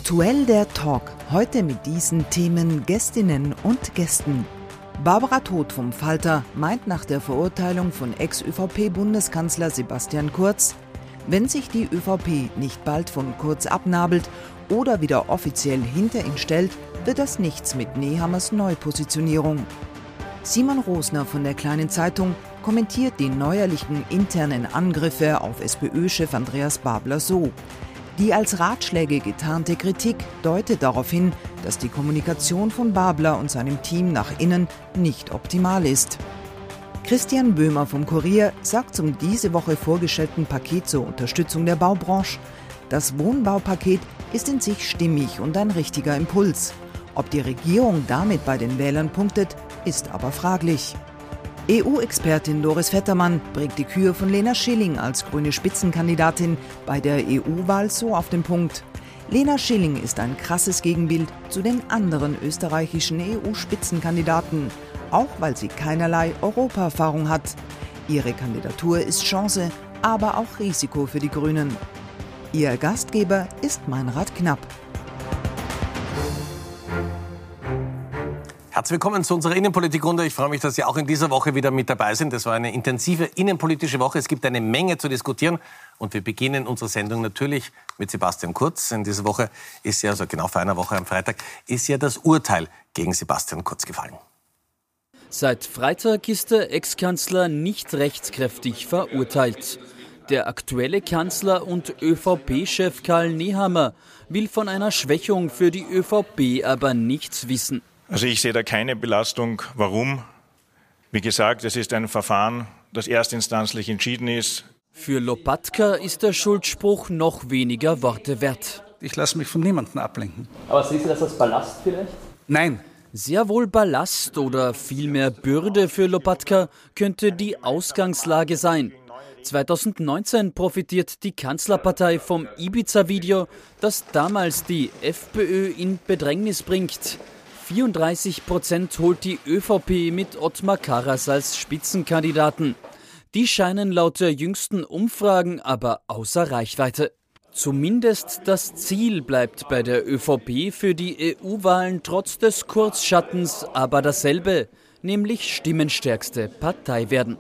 Aktuell der Talk. Heute mit diesen Themen, Gästinnen und Gästen. Barbara Todt vom Falter meint nach der Verurteilung von Ex-ÖVP-Bundeskanzler Sebastian Kurz, wenn sich die ÖVP nicht bald von Kurz abnabelt oder wieder offiziell hinter ihn stellt, wird das nichts mit Nehammers Neupositionierung. Simon Rosner von der Kleinen Zeitung kommentiert die neuerlichen internen Angriffe auf SPÖ-Chef Andreas Babler so: Die als Ratschläge getarnte Kritik deutet darauf hin, dass die Kommunikation von Babler und seinem Team nach innen nicht optimal ist. Christian Böhmer vom Kurier sagt zum diese Woche vorgestellten Paket zur Unterstützung der Baubranche: Das Wohnbaupaket ist in sich stimmig und ein richtiger Impuls. Ob die Regierung damit bei den Wählern punktet, ist aber fraglich. EU-Expertin Doris Vettermann bringt die Kür von Lena Schilling als grüne Spitzenkandidatin bei der EU-Wahl so auf den Punkt. Lena Schilling ist ein krasses Gegenbild zu den anderen österreichischen EU-Spitzenkandidaten, auch weil sie keinerlei Europaerfahrung hat. Ihre Kandidatur ist Chance, aber auch Risiko für die Grünen. Ihr Gastgeber ist Meinrad Knapp. Herzlich willkommen zu unserer Innenpolitikrunde. Ich freue mich, dass Sie auch in dieser Woche wieder mit dabei sind. Das war eine intensive innenpolitische Woche. Es gibt eine Menge zu diskutieren. Und wir beginnen unsere Sendung natürlich mit Sebastian Kurz. In dieser Woche ist ja, also genau vor einer Woche am Freitag, ist ja das Urteil gegen Sebastian Kurz gefallen. Seit Freitag ist der Ex-Kanzler nicht rechtskräftig verurteilt. Der aktuelle Kanzler und ÖVP-Chef Karl Nehammer will von einer Schwächung für die ÖVP aber nichts wissen. Also ich sehe da keine Belastung. Warum? Wie gesagt, es ist ein Verfahren, das erstinstanzlich entschieden ist. Für Lopatka ist der Schuldspruch noch weniger Worte wert. Ich lasse mich von niemandem ablenken. Aber sehen Sie das als Ballast vielleicht? Nein. Sehr wohl Ballast oder vielmehr Bürde für Lopatka könnte die Ausgangslage sein. 2019 profitiert die Kanzlerpartei vom Ibiza-Video, das damals die FPÖ in Bedrängnis bringt. 34% holt die ÖVP mit Ottmar Karas als Spitzenkandidaten. Die scheinen laut der jüngsten Umfragen aber außer Reichweite. Zumindest das Ziel bleibt bei der ÖVP für die EU-Wahlen trotz des Kurzschattens aber dasselbe, nämlich stimmenstärkste Partei werden.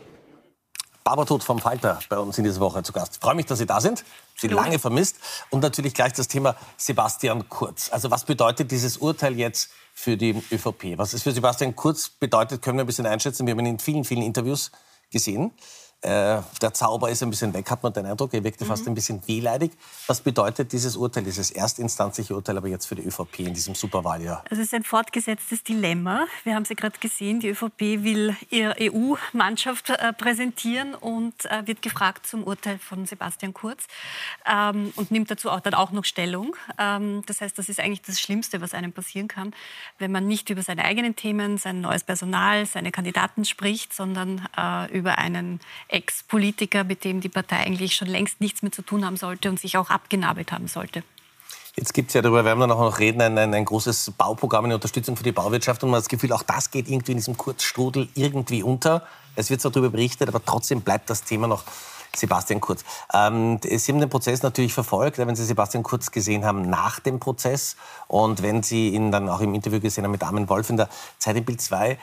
Barbara Todt vom Falter bei uns in dieser Woche zu Gast. Ich freue mich, dass Sie da sind. Sie lange vermisst. Und natürlich gleich das Thema Sebastian Kurz. Also was bedeutet dieses Urteil jetzt für die ÖVP? Was es für Sebastian Kurz bedeutet, können wir ein bisschen einschätzen. Wir haben ihn in vielen, vielen Interviews gesehen. Der Zauber ist ein bisschen weg, hat man den Eindruck. Er wirkte fast ein bisschen wehleidig. Was bedeutet dieses Urteil, dieses erstinstanzliche Urteil, aber jetzt für die ÖVP in diesem Superwahljahr? Also es ist ein fortgesetztes Dilemma. Wir haben es ja gerade gesehen, die ÖVP will ihre EU-Mannschaft präsentieren und wird gefragt zum Urteil von Sebastian Kurz und nimmt dazu dann auch noch Stellung. Das heißt, das ist eigentlich das Schlimmste, was einem passieren kann, wenn man nicht über seine eigenen Themen, sein neues Personal, seine Kandidaten spricht, sondern über einen Ex-Politiker, mit dem die Partei eigentlich schon längst nichts mehr zu tun haben sollte und sich auch abgenabelt haben sollte. Jetzt gibt es ja, darüber werden wir noch reden, ein großes Bauprogramm in Unterstützung für die Bauwirtschaft. Und man hat das Gefühl, auch das geht irgendwie in diesem Kurzstrudel irgendwie unter. Es wird zwar darüber berichtet, aber trotzdem bleibt das Thema noch Sebastian Kurz. Sie haben den Prozess natürlich verfolgt, wenn Sie Sebastian Kurz gesehen haben nach dem Prozess und wenn Sie ihn dann auch im Interview gesehen haben mit Armin Wolf in der Zeit im Bild 2.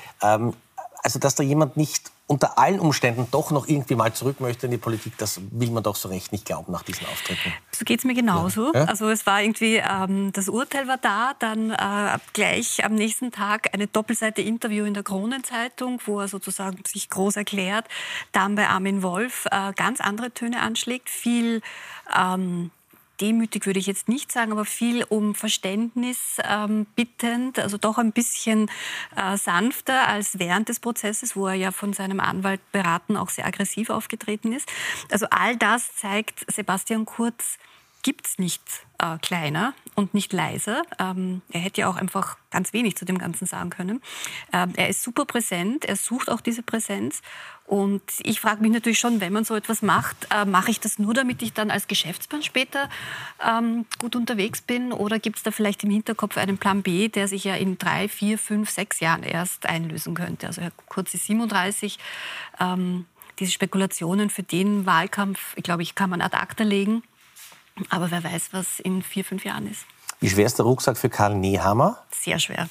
Also, dass da jemand nicht unter allen Umständen doch noch irgendwie mal zurück möchte in die Politik, das will man doch so recht nicht glauben nach diesen Auftritten. So geht es mir genauso. Ja. Also es war irgendwie, das Urteil war da, dann gleich am nächsten Tag eine Doppelseite-Interview in der Kronenzeitung, wo er sozusagen sich groß erklärt, dann bei Armin Wolf ganz andere Töne anschlägt, viel demütig würde ich jetzt nicht sagen, aber viel um Verständnis bittend, also doch ein bisschen sanfter als während des Prozesses, wo er ja von seinem Anwalt beraten auch sehr aggressiv aufgetreten ist. Also all das zeigt, Sebastian Kurz gibt's nicht kleiner und nicht leiser. Er hätte ja auch einfach ganz wenig zu dem Ganzen sagen können. Er ist super präsent, er sucht auch diese Präsenz. Und ich frage mich natürlich schon, wenn man so etwas macht, mache ich das nur, damit ich dann als Geschäftsmann später gut unterwegs bin? Oder gibt es da vielleicht im Hinterkopf einen Plan B, der sich ja in 3, 4, 5, 6 Jahren erst einlösen könnte? Also Herr Kurz ist 37. Diese Spekulationen für den Wahlkampf, glaube ich, kann man ad acta legen. Aber wer weiß, was in 4, 5 Jahren ist. Wie schwer ist der Rucksack für Karl Nehammer? Sehr schwer.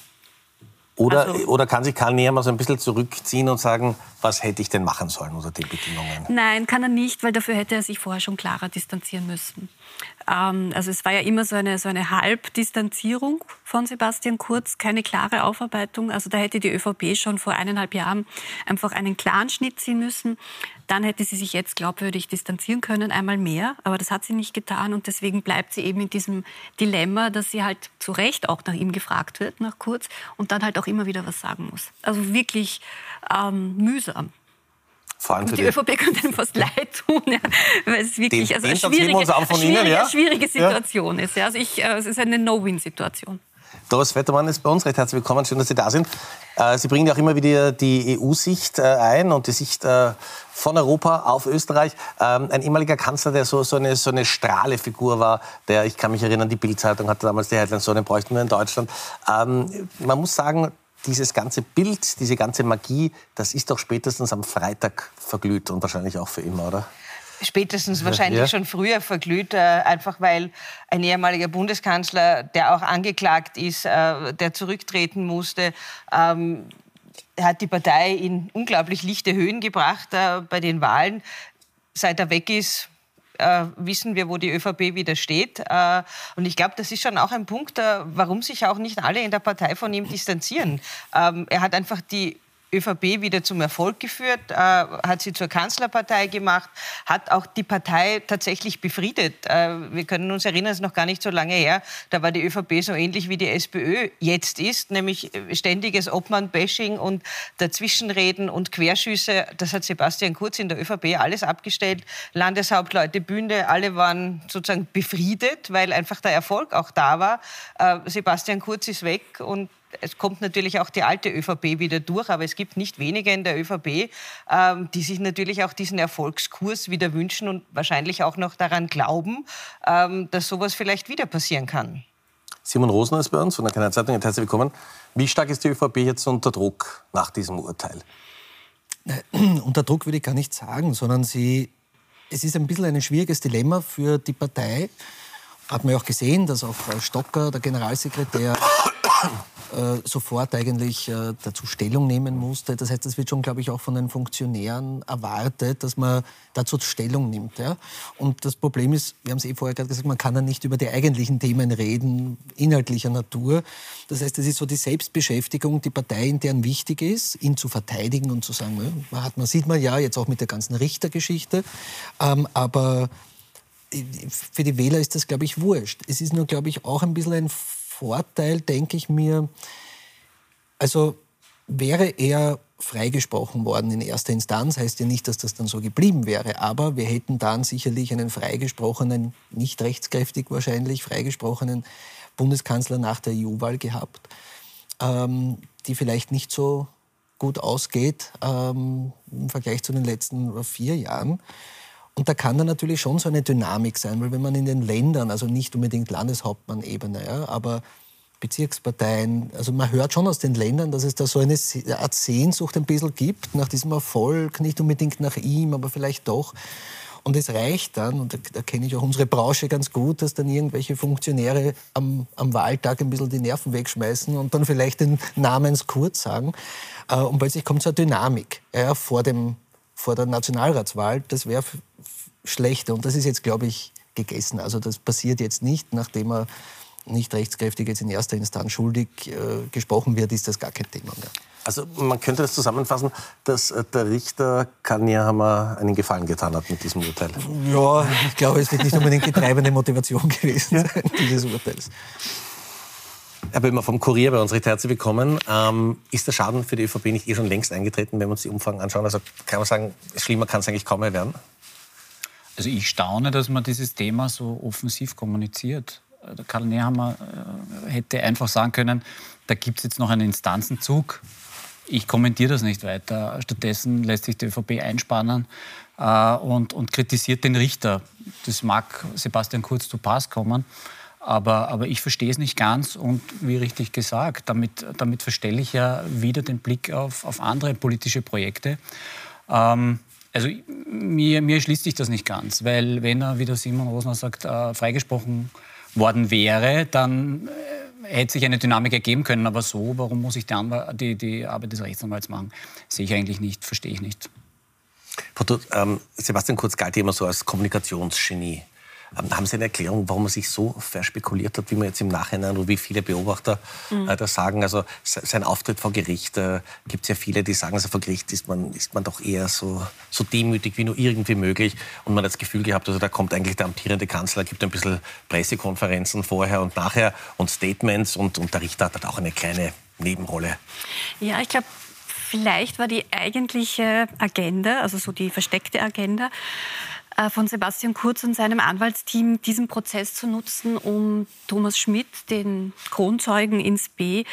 Oder kann sich Karl Nehammer so ein bisschen zurückziehen und sagen, was hätte ich denn machen sollen unter den Bedingungen? Nein, kann er nicht, weil dafür hätte er sich vorher schon klarer distanzieren müssen. Also es war ja immer so eine Halbdistanzierung von Sebastian Kurz, keine klare Aufarbeitung. Also da hätte die ÖVP schon vor 1,5 Jahren einfach einen klaren Schnitt ziehen müssen. Dann hätte sie sich jetzt glaubwürdig distanzieren können, einmal mehr. Aber das hat sie nicht getan und deswegen bleibt sie eben in diesem Dilemma, dass sie halt zu Recht auch nach ihm gefragt wird, nach Kurz, und dann halt auch immer wieder was sagen muss. Also wirklich mühsam. Vor allem für die ÖVP könnte ihm fast leid tun, ja, weil es wirklich eine schwierige Situation ist. Ja. Also es ist eine No-Win-Situation. Doris Wettermann ist bei uns. Recht herzlich willkommen, schön, dass Sie da sind. Sie bringen ja auch immer wieder die EU-Sicht ein und die Sicht von Europa auf Österreich. Ein ehemaliger Kanzler, der so eine Strahlefigur war, ich kann mich erinnern, die Bild-Zeitung hatte damals die Headline, so einen bräuchten wir in Deutschland. Man muss sagen, dieses ganze Bild, diese ganze Magie, das ist doch spätestens am Freitag verglüht und wahrscheinlich auch für immer, oder? Spätestens wahrscheinlich schon früher verglüht, einfach weil ein ehemaliger Bundeskanzler, der auch angeklagt ist, der zurücktreten musste, hat die Partei in unglaublich lichte Höhen gebracht bei den Wahlen. Seit er weg ist, wissen wir, wo die ÖVP wieder steht. Und ich glaube, das ist schon auch ein Punkt, warum sich auch nicht alle in der Partei von ihm distanzieren. Er hat einfach die ÖVP wieder zum Erfolg geführt, hat sie zur Kanzlerpartei gemacht, hat auch die Partei tatsächlich befriedet. Wir können uns erinnern, es ist noch gar nicht so lange her, da war die ÖVP so ähnlich wie die SPÖ jetzt ist, nämlich ständiges Obmann-Bashing und Dazwischenreden und Querschüsse. Das hat Sebastian Kurz in der ÖVP alles abgestellt. Landeshauptleute, Bühne, alle waren sozusagen befriedet, weil einfach der Erfolg auch da war. Sebastian Kurz ist weg und es kommt natürlich auch die alte ÖVP wieder durch, aber es gibt nicht wenige in der ÖVP, die sich natürlich auch diesen Erfolgskurs wieder wünschen und wahrscheinlich auch noch daran glauben, dass sowas vielleicht wieder passieren kann. Simon Rosner ist bei uns von der Kanal Zeitung. Herzlich willkommen. Wie stark ist die ÖVP jetzt unter Druck nach diesem Urteil? Unter Druck würde ich gar nicht sagen, sondern es ist ein bisschen ein schwieriges Dilemma für die Partei. Hat man ja auch gesehen, dass auch Stocker, der Generalsekretär, sofort eigentlich dazu Stellung nehmen musste. Das heißt, das wird schon, glaube ich, auch von den Funktionären erwartet, dass man dazu Stellung nimmt. Ja? Und das Problem ist, wir haben es vorher gerade gesagt, man kann dann nicht über die eigentlichen Themen reden, inhaltlicher Natur. Das heißt, es ist so die Selbstbeschäftigung, die Partei, in deren wichtig ist, ihn zu verteidigen und zu sagen, sieht man ja jetzt auch mit der ganzen Richtergeschichte, aber für die Wähler ist das, glaube ich, wurscht. Es ist nur, glaube ich, auch ein bisschen ein Vorteil, denke ich mir, also wäre er freigesprochen worden in erster Instanz, heißt ja nicht, dass das dann so geblieben wäre, aber wir hätten dann sicherlich einen freigesprochenen, nicht rechtskräftig wahrscheinlich, freigesprochenen Bundeskanzler nach der EU-Wahl gehabt, die vielleicht nicht so gut ausgeht im Vergleich zu den letzten 4 Jahren. Und da kann dann natürlich schon so eine Dynamik sein, weil wenn man in den Ländern, also nicht unbedingt Landeshauptmann-Ebene, ja, aber Bezirksparteien, also man hört schon aus den Ländern, dass es da so eine Art Sehnsucht ein bisschen gibt nach diesem Erfolg, nicht unbedingt nach ihm, aber vielleicht doch. Und es reicht dann, und da kenne ich auch unsere Branche ganz gut, dass dann irgendwelche Funktionäre am Wahltag ein bisschen die Nerven wegschmeißen und dann vielleicht den Namen Kurz sagen. Und plötzlich kommt so eine Dynamik vor der Nationalratswahl. Das wäre schlechter. Und das ist jetzt, glaube ich, gegessen. Also das passiert jetzt nicht, nachdem er nicht rechtskräftig jetzt in erster Instanz schuldig gesprochen wird, ist das gar kein Thema mehr. Also man könnte das zusammenfassen, dass der Richter Karl Nehammer einen Gefallen getan hat mit diesem Urteil. Ja, ich glaube, es wird nicht unbedingt die treibende Motivation gewesen sein, dieses Urteils. Herr Böhmer vom Kurier bei uns, recht herzlich willkommen. Ist der Schaden für die ÖVP nicht schon längst eingetreten, wenn wir uns die Umfragen anschauen? Also kann man sagen, schlimmer kann es eigentlich kaum mehr werden? Also ich staune, dass man dieses Thema so offensiv kommuniziert. Der Karl Nehammer hätte einfach sagen können, da gibt es jetzt noch einen Instanzenzug. Ich kommentiere das nicht weiter. Stattdessen lässt sich die ÖVP einspannen und kritisiert den Richter. Das mag Sebastian Kurz zu Pass kommen. Aber ich verstehe es nicht ganz und wie richtig gesagt, damit verstelle ich ja wieder den Blick auf andere politische Projekte. Also mir schließt sich das nicht ganz, weil wenn er, wie der Simon Rosner sagt, freigesprochen worden wäre, dann hätte sich eine Dynamik ergeben können. Aber so, warum muss ich die Arbeit des Rechtsanwalts machen? Sehe ich eigentlich nicht, verstehe ich nicht. Sebastian Kurz galt immer so als Kommunikationsgenie. Haben Sie eine Erklärung, warum er sich so verspekuliert hat, wie man jetzt im Nachhinein oder wie viele Beobachter das sagen? Also sein Auftritt vor Gericht, gibt es ja viele, die sagen, also vor Gericht ist man doch eher so demütig wie nur irgendwie möglich. Und man hat das Gefühl gehabt, also da kommt eigentlich der amtierende Kanzler, gibt ein bisschen Pressekonferenzen vorher und nachher und Statements und der Richter hat auch eine kleine Nebenrolle. Ja, ich glaube, vielleicht war die eigentliche Agenda, also so die versteckte Agenda, von Sebastian Kurz und seinem Anwaltsteam, diesen Prozess zu nutzen, um Thomas Schmidt, den Kronzeugen ins B,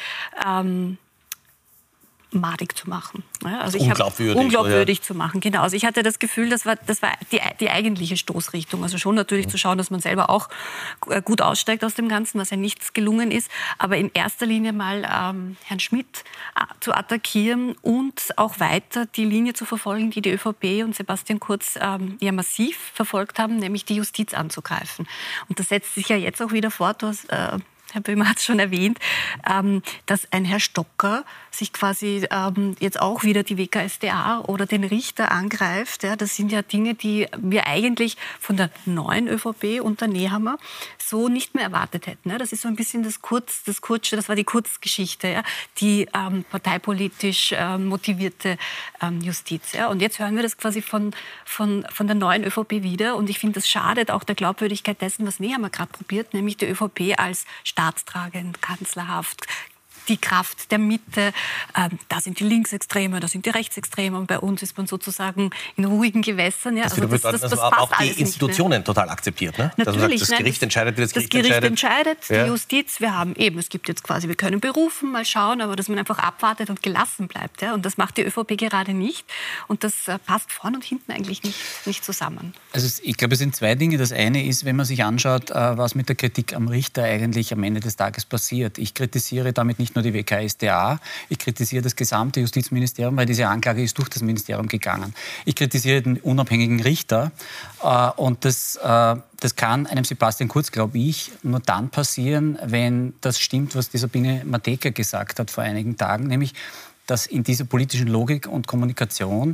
madig zu machen. Ja, also unglaubwürdig zu machen, genau. Also ich hatte das Gefühl, das war die eigentliche Stoßrichtung. Also schon natürlich zu schauen, dass man selber auch gut aussteigt aus dem Ganzen, was ja nichts gelungen ist. Aber in erster Linie mal Herrn Schmidt zu attackieren und auch weiter die Linie zu verfolgen, die die ÖVP und Sebastian Kurz ja massiv verfolgt haben, nämlich die Justiz anzugreifen. Und das setzt sich ja jetzt auch wieder fort. Herr Böhmer hat es schon erwähnt, dass ein Herr Stocker sich quasi jetzt auch wieder die WKStA oder den Richter angreift. Ja, das sind ja Dinge, die wir eigentlich von der neuen ÖVP unter Nehammer so nicht mehr erwartet hätten. Ja, das ist so ein bisschen das war die Kurzgeschichte, ja, die parteipolitisch motivierte Justiz. Ja. Und jetzt hören wir das quasi von der neuen ÖVP wieder. Und ich finde, das schadet auch der Glaubwürdigkeit dessen, was Nehammer gerade probiert, nämlich die ÖVP als staatstragend, kanzlerhaft, die Kraft der Mitte, da sind die Linksextreme, da sind die Rechtsextreme und bei uns ist man sozusagen in ruhigen Gewässern. Ja. Das passt auch die Institutionen total akzeptiert, ne? Natürlich. Das Gericht entscheidet, wie das Gericht entscheidet. Ja. Die Justiz, es gibt jetzt quasi, wir können berufen, mal schauen, aber dass man einfach abwartet und gelassen bleibt. Ja. Und das macht die ÖVP gerade nicht. Und das passt vorn und hinten eigentlich nicht zusammen. Also ich glaube, es sind zwei Dinge. Das eine ist, wenn man sich anschaut, was mit der Kritik am Richter eigentlich am Ende des Tages passiert. Ich kritisiere damit nicht nur die WKStA, ich kritisiere das gesamte Justizministerium, weil diese Anklage ist durch das Ministerium gegangen. Ich kritisiere den unabhängigen Richter und das kann einem Sebastian Kurz, glaube ich, nur dann passieren, wenn das stimmt, was die Sabine Matejka gesagt hat vor einigen Tagen, nämlich, dass in dieser politischen Logik und Kommunikation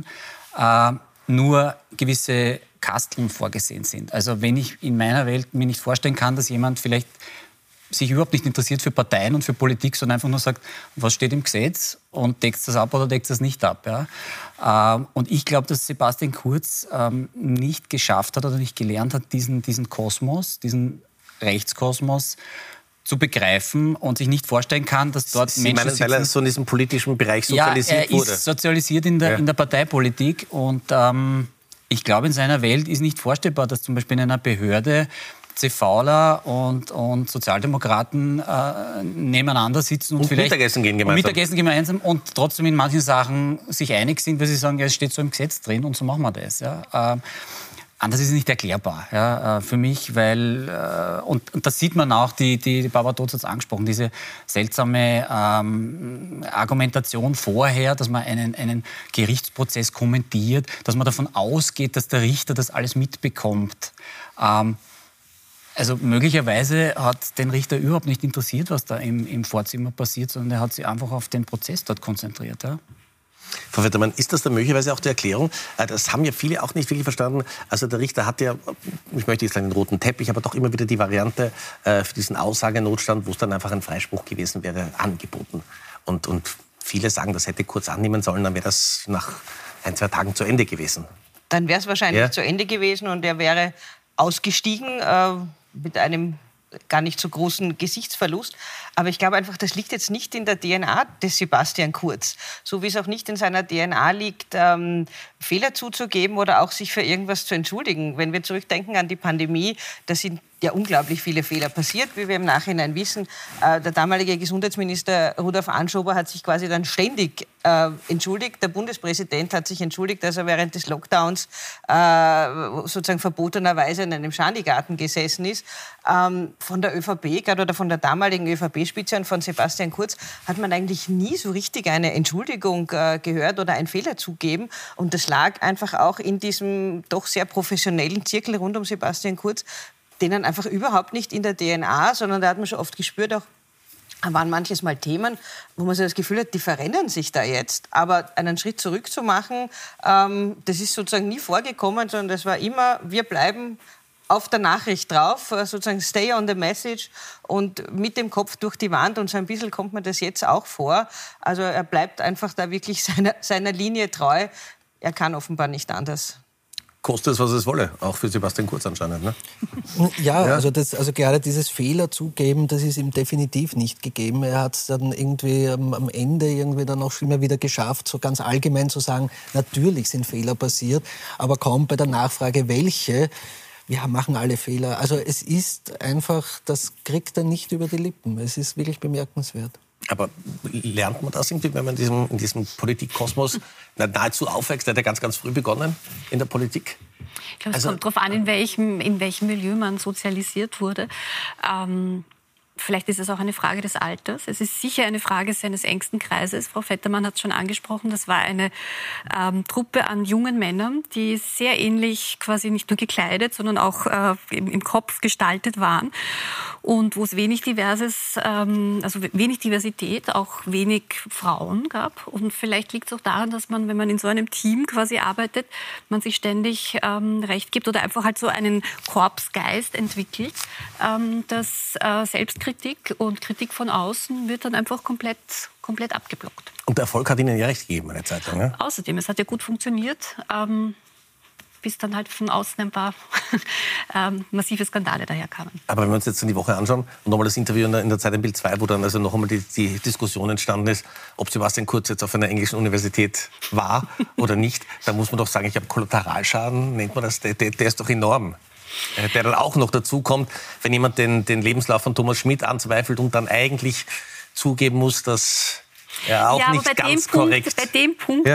nur gewisse Kasteln vorgesehen sind. Also wenn ich in meiner Welt mir nicht vorstellen kann, dass jemand vielleicht sich überhaupt nicht interessiert für Parteien und für Politik, sondern einfach nur sagt, was steht im Gesetz und deckt das ab oder deckt das nicht ab. Ja? Und ich glaube, dass Sebastian Kurz nicht geschafft hat oder nicht gelernt hat, diesen Kosmos, diesen Rechtskosmos zu begreifen und sich nicht vorstellen kann, dass dort Sie Menschen meinen, sitzen. weil er so in diesem politischen Bereich sozialisiert wurde? Ja, er ist sozialisiert in der Parteipolitik und ich glaube, in seiner Welt ist nicht vorstellbar, dass zum Beispiel in einer Behörde CVler und Sozialdemokraten nebeneinander sitzen und vielleicht Mittagessen gehen gemeinsam und trotzdem in manchen Sachen sich einig sind, weil sie sagen, ja, es steht so im Gesetz drin und so machen wir das. Ja. Anders ist es nicht erklärbar, ja, für mich, weil, und das sieht man auch, die Barbara Totz hat es angesprochen, diese seltsame Argumentation vorher, dass man einen Gerichtsprozess kommentiert, dass man davon ausgeht, dass der Richter das alles mitbekommt. Also möglicherweise hat den Richter überhaupt nicht interessiert, was da im Vorzimmer passiert, sondern er hat sich einfach auf den Prozess dort konzentriert. Ja? Frau Wettermann, ist das dann möglicherweise auch die Erklärung? Das haben ja viele auch nicht wirklich verstanden. Also der Richter hat ja, ich möchte jetzt sagen, den roten Teppich, aber doch immer wieder die Variante für diesen Aussagenotstand, wo es dann einfach ein Freispruch gewesen wäre, angeboten. Und viele sagen, das hätte Kurz annehmen sollen, dann wäre das nach 1-2 Tagen zu Ende gewesen. Dann wäre es wahrscheinlich zu Ende gewesen und er wäre ausgestiegen mit einem gar nicht so großen Gesichtsverlust. Aber ich glaube einfach, das liegt jetzt nicht in der DNA des Sebastian Kurz. So wie es auch nicht in seiner DNA liegt, Fehler zuzugeben oder auch sich für irgendwas zu entschuldigen. Wenn wir zurückdenken an die Pandemie, da sind ja unglaublich viele Fehler passiert, wie wir im Nachhinein wissen. Der damalige Gesundheitsminister Rudolf Anschober hat sich quasi dann ständig entschuldigt. Der Bundespräsident hat sich entschuldigt, dass er während des Lockdowns sozusagen verbotenerweise in einem Schanigarten gesessen ist. Von der ÖVP, gerade oder von der damaligen ÖVP-Spitze und von Sebastian Kurz hat man eigentlich nie so richtig eine Entschuldigung gehört oder einen Fehler zugeben. Und das lag einfach auch in diesem doch sehr professionellen Zirkel rund um Sebastian Kurz. denen einfach überhaupt nicht in der DNA, sondern da hat man schon oft gespürt, auch waren manches Mal Themen, wo man so das Gefühl hat, die verrennen sich da jetzt. Aber einen Schritt zurück zu machen, das ist sozusagen nie vorgekommen, sondern das war immer, wir bleiben auf der Nachricht drauf, sozusagen stay on the message und mit dem Kopf durch die Wand. Und so ein bisschen kommt mir das jetzt auch vor. Also er bleibt einfach da wirklich seiner Linie treu. Er kann offenbar nicht anders. Koste es, was es wolle, auch für Sebastian Kurz anscheinend, ne? Ja, also gerade dieses Fehler zugeben, das ist ihm definitiv nicht gegeben. Er hat es dann irgendwie am Ende irgendwie dann auch immer wieder geschafft, so ganz allgemein zu sagen, natürlich sind Fehler passiert, aber kaum bei der Nachfrage, welche. Wir machen alle Fehler. Also es ist einfach, das kriegt er nicht über die Lippen. Es ist wirklich bemerkenswert. Aber lernt man das irgendwie, wenn man in diesem Politikkosmos nahezu aufwächst? Der hat ja ganz, ganz früh begonnen in der Politik. Ich glaube, es kommt darauf an, in welchem Milieu man sozialisiert wurde. Vielleicht ist es auch eine Frage des Alters. Es ist sicher eine Frage seines engsten Kreises. Frau Vettermann hat es schon angesprochen. Das war eine Truppe an jungen Männern, die sehr ähnlich quasi nicht nur gekleidet, sondern auch im Kopf gestaltet waren. Und wo es wenig wenig Diversität, auch wenig Frauen gab. Und vielleicht liegt es auch daran, dass man, wenn man in so einem Team quasi arbeitet, man sich ständig Recht gibt oder einfach halt so einen Korpsgeist entwickelt, dass Selbstkritik und Kritik von außen wird dann einfach komplett abgeblockt. Und der Erfolg hat Ihnen ja recht gegeben, eine Zeit lang. Ne? Außerdem, es hat ja gut funktioniert, bis dann halt von außen ein paar massive Skandale daherkamen. Aber wenn wir uns jetzt in die Woche anschauen und nochmal das Interview in der Zeit im Bild 2, wo dann also noch einmal die Diskussion entstanden ist, ob Sebastian Kurz jetzt auf einer englischen Universität war oder nicht, da muss man doch sagen, ich habe Kollateralschaden, nennt man das, der ist doch enorm. Der dann auch noch dazu kommt, wenn jemand den Lebenslauf von Thomas Schmidt anzweifelt und dann eigentlich zugeben muss, dass er auch nicht ganz korrekt... Bei dem Punkt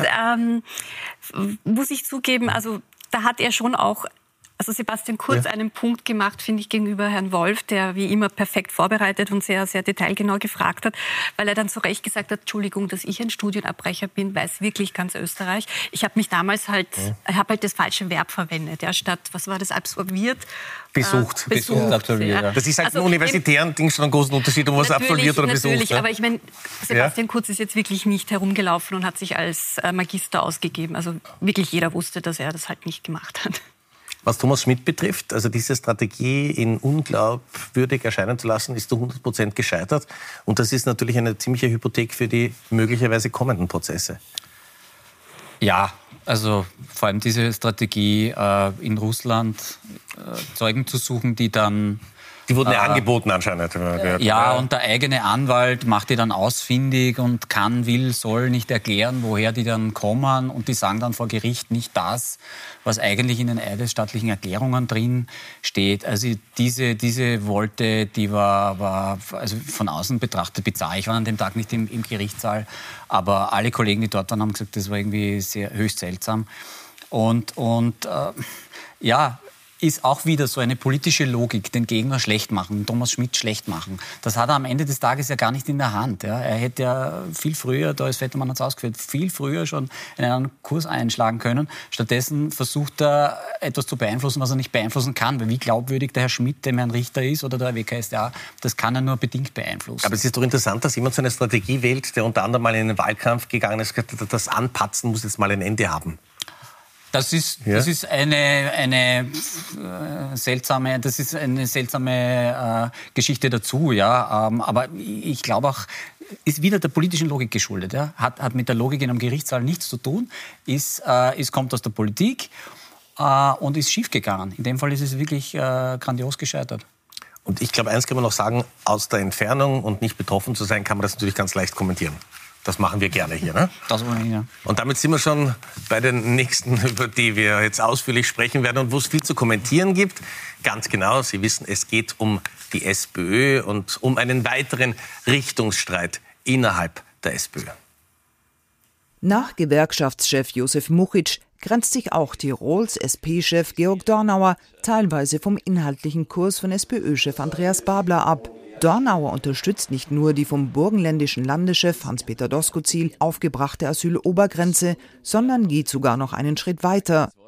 muss ich zugeben, also da hat er schon auch, also Sebastian Kurz, einen Punkt gemacht, finde ich, gegenüber Herrn Wolf, der wie immer perfekt vorbereitet und sehr, sehr detailgenau gefragt hat, weil er dann zu Recht gesagt hat, Entschuldigung, dass ich ein Studienabbrecher bin, weiß wirklich ganz Österreich. Ich habe mich damals das falsche Verb verwendet, ja, statt, was war das, absolviert? Besucht, absolviert. Ja. Das ist halt im universitären Ding schon ein großer Unterschied, ob man es absolviert oder besucht. Natürlich, aber ich meine, Sebastian Kurz ist jetzt wirklich nicht herumgelaufen und hat sich als Magister ausgegeben. Also wirklich jeder wusste, dass er das halt nicht gemacht hat. Was Thomas Schmidt betrifft, also diese Strategie, ihn unglaubwürdig erscheinen zu lassen, ist zu 100% gescheitert. Und das ist natürlich eine ziemliche Hypothek für die möglicherweise kommenden Prozesse. Ja, also vor allem diese Strategie, in Russland Zeugen zu suchen, die dann... Die wurden ja angeboten anscheinend. Ja, und der eigene Anwalt macht die dann ausfindig und soll nicht erklären, woher die dann kommen. Und die sagen dann vor Gericht nicht das, was eigentlich in den eidesstattlichen Erklärungen drin steht. Also diese Wolte, die war also von außen betrachtet bizarr. Ich war an dem Tag nicht im Gerichtssaal, aber alle Kollegen, die dort waren, haben gesagt, das war irgendwie höchst seltsam. Und ist auch wieder so eine politische Logik, den Gegner schlecht machen, Thomas Schmidt schlecht machen. Das hat er am Ende des Tages ja gar nicht in der Hand. Ja. Er hätte ja viel früher, da ist Vettermann hat es ausgeführt, viel früher schon in einen Kurs einschlagen können. Stattdessen versucht er, etwas zu beeinflussen, was er nicht beeinflussen kann. Weil wie glaubwürdig der Herr Schmidt dem Herrn Richter ist oder der WKStA, das kann er nur bedingt beeinflussen. Aber es ist doch interessant, dass jemand so eine Strategie wählt, der unter anderem mal in den Wahlkampf gegangen ist, das Anpatzen muss jetzt mal ein Ende haben. Das ist eine seltsame Geschichte dazu, ja. Aber ich glaube auch, ist wieder der politischen Logik geschuldet. Ja. Hat mit der Logik in einem Gerichtssaal nichts zu tun. Kommt aus der Politik und ist schiefgegangen. In dem Fall ist es wirklich grandios gescheitert. Und ich glaube, eins kann man noch sagen, aus der Entfernung und nicht betroffen zu sein, kann man das natürlich ganz leicht kommentieren. Das machen wir gerne hier, ne? Das wollen wir, ja. Und damit sind wir schon bei den nächsten, über die wir jetzt ausführlich sprechen werden und wo es viel zu kommentieren gibt. Ganz genau, Sie wissen, es geht um die SPÖ und um einen weiteren Richtungsstreit innerhalb der SPÖ. Nach Gewerkschaftschef Josef Muchitsch grenzt sich auch Tirols SP-Chef Georg Dornauer teilweise vom inhaltlichen Kurs von SPÖ-Chef Andreas Babler ab. Dornauer unterstützt nicht nur die vom burgenländischen Landeschef Hans-Peter Doskozil aufgebrachte Asylobergrenze, sondern geht sogar noch einen Schritt weiter.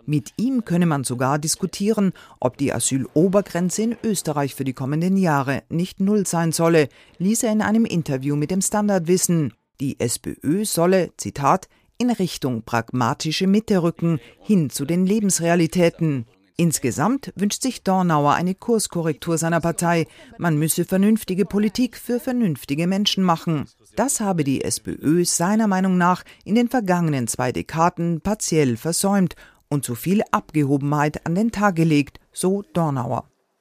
Mit ihm könne man sogar diskutieren, ob die Asylobergrenze in Österreich für die kommenden Jahre nicht null sein solle, ließ er in einem Interview mit dem Standard wissen. Die SPÖ solle, Zitat, in Richtung pragmatische Mitte rücken, hin zu den Lebensrealitäten. Insgesamt wünscht sich Dornauer eine Kurskorrektur seiner Partei. Man müsse vernünftige Politik für vernünftige Menschen machen. Das habe die SPÖ seiner Meinung nach in den vergangenen 2 Dekaden partiell versäumt und zu viel Abgehobenheit an den Tag gelegt, so Dornauer.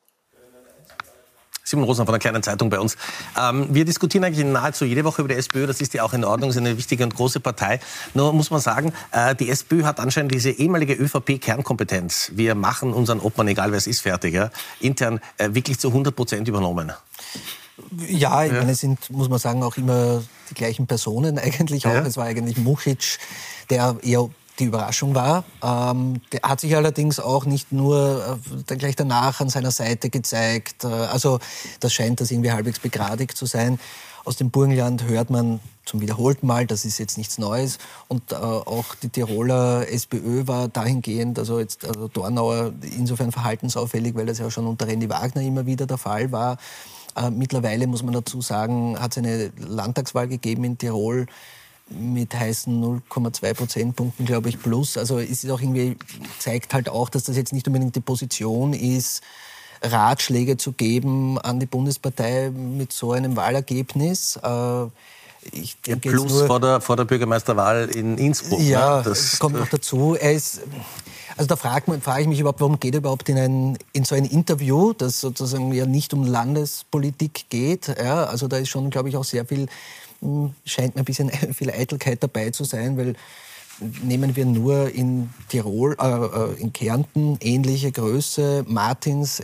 Simon Rosner von der Kleinen Zeitung bei uns. Wir diskutieren eigentlich nahezu jede Woche über die SPÖ. Das ist ja auch in Ordnung, ist eine wichtige und große Partei. Nur muss man sagen, die SPÖ hat anscheinend diese ehemalige ÖVP-Kernkompetenz. Wir machen unseren Obmann, egal wer es ist, fertig, ja, intern wirklich zu 100% übernommen. Ja, ich meine, es sind, muss man sagen, auch immer die gleichen Personen eigentlich auch. Ja. Es war eigentlich Muchic, der eher die Überraschung war. Der hat sich allerdings auch nicht nur gleich danach an seiner Seite gezeigt. Also das scheint das irgendwie halbwegs begradigt zu sein. Aus dem Burgenland hört man zum wiederholten Mal, das ist jetzt nichts Neues. Und auch die Tiroler SPÖ war dahingehend, also Dornauer insofern verhaltensauffällig, weil das ja schon unter René Wagner immer wieder der Fall war. Mittlerweile, muss man dazu sagen, hat es eine Landtagswahl gegeben in Tirol, mit heißen 0,2 Prozentpunkten, glaube ich, plus. Also es ist auch irgendwie, zeigt halt auch, dass das jetzt nicht unbedingt die Position ist, Ratschläge zu geben an die Bundespartei mit so einem Wahlergebnis. Ich denke plus nur, vor der Bürgermeisterwahl in Innsbruck. Ja, das kommt noch dazu. Also da frage ich mich überhaupt, warum geht er überhaupt in so ein Interview, das sozusagen ja nicht um Landespolitik geht. Ja, also da ist schon, glaube ich, auch sehr viel, scheint mir ein bisschen viel Eitelkeit dabei zu sein, weil nehmen wir nur in Tirol, in Kärnten ähnliche Größe, Martins,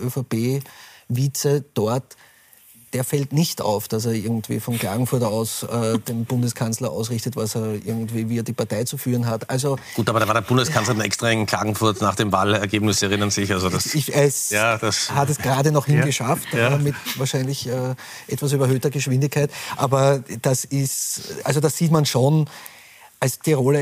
ÖVP-Vize dort, der fällt nicht auf, dass er irgendwie von Klagenfurt aus dem Bundeskanzler ausrichtet, wie er die Partei zu führen hat. Also gut, aber da war der Bundeskanzler dann extra in Klagenfurt nach dem Wahlergebnis, erinnern sich. Also das hat es gerade noch hingeschafft, mit wahrscheinlich etwas überhöhter Geschwindigkeit. Aber das sieht man schon. Als Tiroler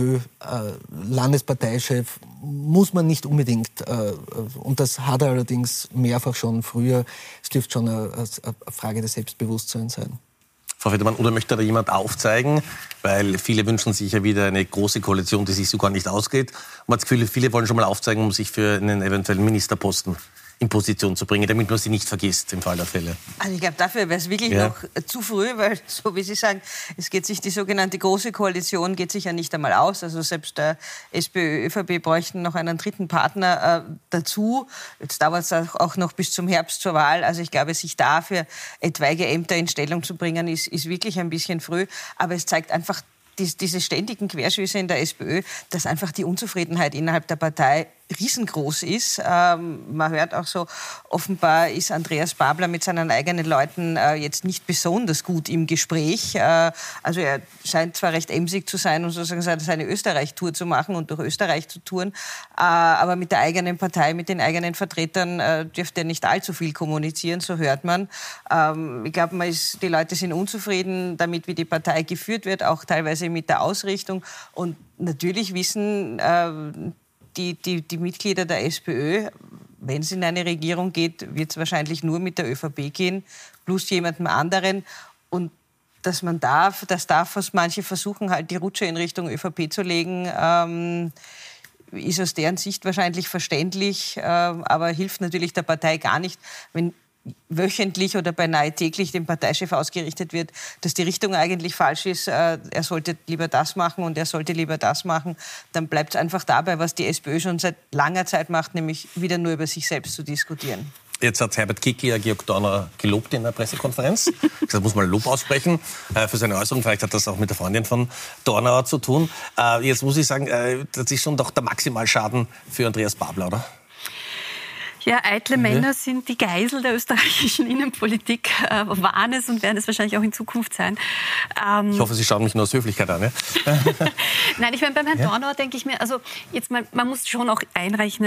SPÖ-Landesparteichef muss man nicht unbedingt, und das hat er allerdings mehrfach schon früher, es dürfte schon eine Frage des Selbstbewusstseins sein. Frau Federmann, oder möchte da jemand aufzeigen? Weil viele wünschen sich ja wieder eine große Koalition, die sich so gar nicht ausgeht. Man hat das Gefühl, viele wollen schon mal aufzeigen, um sich für einen eventuellen Ministerposten in Position zu bringen, damit man sie nicht vergisst im Fall der Fälle. Also ich glaube, dafür wäre es wirklich noch zu früh, weil, so wie Sie sagen, die sogenannte Große Koalition geht sich ja nicht einmal aus. Also selbst der SPÖ, ÖVP bräuchten noch einen dritten Partner dazu. Jetzt dauert es auch noch bis zum Herbst zur Wahl. Also ich glaube, sich da für etwaige Ämter in Stellung zu bringen, ist wirklich ein bisschen früh. Aber es zeigt einfach diese ständigen Querschüsse in der SPÖ, dass einfach die Unzufriedenheit innerhalb der Partei riesengroß ist. Man hört auch so, offenbar ist Andreas Babler mit seinen eigenen Leuten jetzt nicht besonders gut im Gespräch. Also er scheint zwar recht emsig zu sein und sozusagen seine Österreich-Tour zu machen und durch Österreich zu touren, aber mit der eigenen Partei, mit den eigenen Vertretern dürfte er nicht allzu viel kommunizieren, so hört man. Ich glaube, die Leute sind unzufrieden damit, wie die Partei geführt wird, auch teilweise mit der Ausrichtung. Und natürlich wissen die Mitglieder der SPÖ, wenn es in eine Regierung geht, wird es wahrscheinlich nur mit der ÖVP gehen, plus jemandem anderen. Und dass was manche versuchen, halt die Rutsche in Richtung ÖVP zu legen, ist aus deren Sicht wahrscheinlich verständlich, aber hilft natürlich der Partei gar nicht, wenn wöchentlich oder beinahe täglich dem Parteichef ausgerichtet wird, dass die Richtung eigentlich falsch ist, er sollte lieber das machen und er sollte lieber das machen, dann bleibt es einfach dabei, was die SPÖ schon seit langer Zeit macht, nämlich wieder nur über sich selbst zu diskutieren. Jetzt hat Herbert Kickl Georg Dornauer gelobt in der Pressekonferenz. Das muss man Lob aussprechen für seine Äußerung. Vielleicht hat das auch mit der Freundin von Dornauer zu tun. Jetzt muss ich sagen, das ist schon doch der Maximalschaden für Andreas Babler, oder? Ja, eitle Männer sind die Geisel der österreichischen Innenpolitik, waren es und werden es wahrscheinlich auch in Zukunft sein. Ich hoffe, Sie schauen mich nur aus Höflichkeit an. Ja? Nein, ich meine, beim Herrn Dornauer denke ich mir, also jetzt mal, man muss schon auch einrechnen,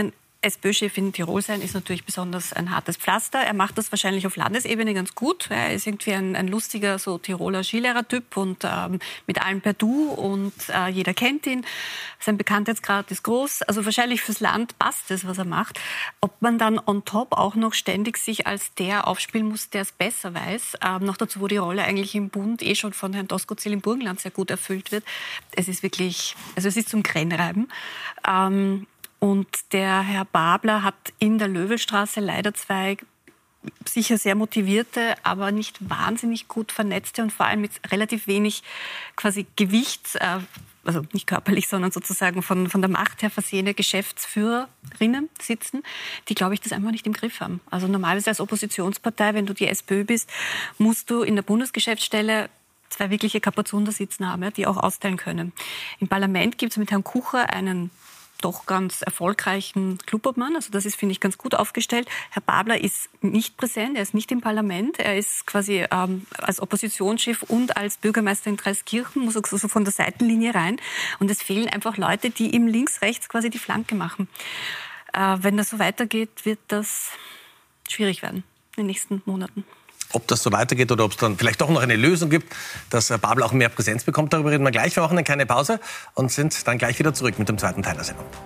SPÖ-Chef in Tirol sein ist natürlich besonders ein hartes Pflaster. Er macht das wahrscheinlich auf Landesebene ganz gut. Er ist irgendwie ein lustiger so Tiroler Skilehrer-Typ und mit allem per Du und jeder kennt ihn. Sein Bekanntheitsgrad ist groß. Also wahrscheinlich fürs Land passt es, was er macht. Ob man dann on top auch noch ständig sich als der aufspielen muss, der es besser weiß, noch dazu, wo die Rolle eigentlich im Bund schon von Herrn Doskozil im Burgenland sehr gut erfüllt wird. Es ist wirklich, also es ist zum Gränreiben. Und der Herr Babler hat in der Löwelstraße leider zwei sicher sehr motivierte, aber nicht wahnsinnig gut vernetzte und vor allem mit relativ wenig quasi Gewicht, also nicht körperlich, sondern sozusagen von der Macht her versehene Geschäftsführerinnen sitzen, die, glaube ich, das einfach nicht im Griff haben. Also normalerweise als Oppositionspartei, wenn du die SPÖ bist, musst du in der Bundesgeschäftsstelle zwei wirkliche Kapazunder sitzen haben, die auch austeilen können. Im Parlament gibt es mit Herrn Kucher einen doch ganz erfolgreichen Klubobmann. Also das ist, finde ich, ganz gut aufgestellt. Herr Babler ist nicht präsent, er ist nicht im Parlament. Er ist quasi als Oppositionschef und als Bürgermeister in Dreiskirchen, muss also so von der Seitenlinie rein. Und es fehlen einfach Leute, die ihm links, rechts quasi die Flanke machen. Wenn das so weitergeht, wird das schwierig werden in den nächsten Monaten. Ob das so weitergeht oder ob es dann vielleicht doch noch eine Lösung gibt, dass Babler auch mehr Präsenz bekommt, darüber reden wir gleich. Wir machen eine kleine Pause und sind dann gleich wieder zurück mit dem zweiten Teil der Sendung.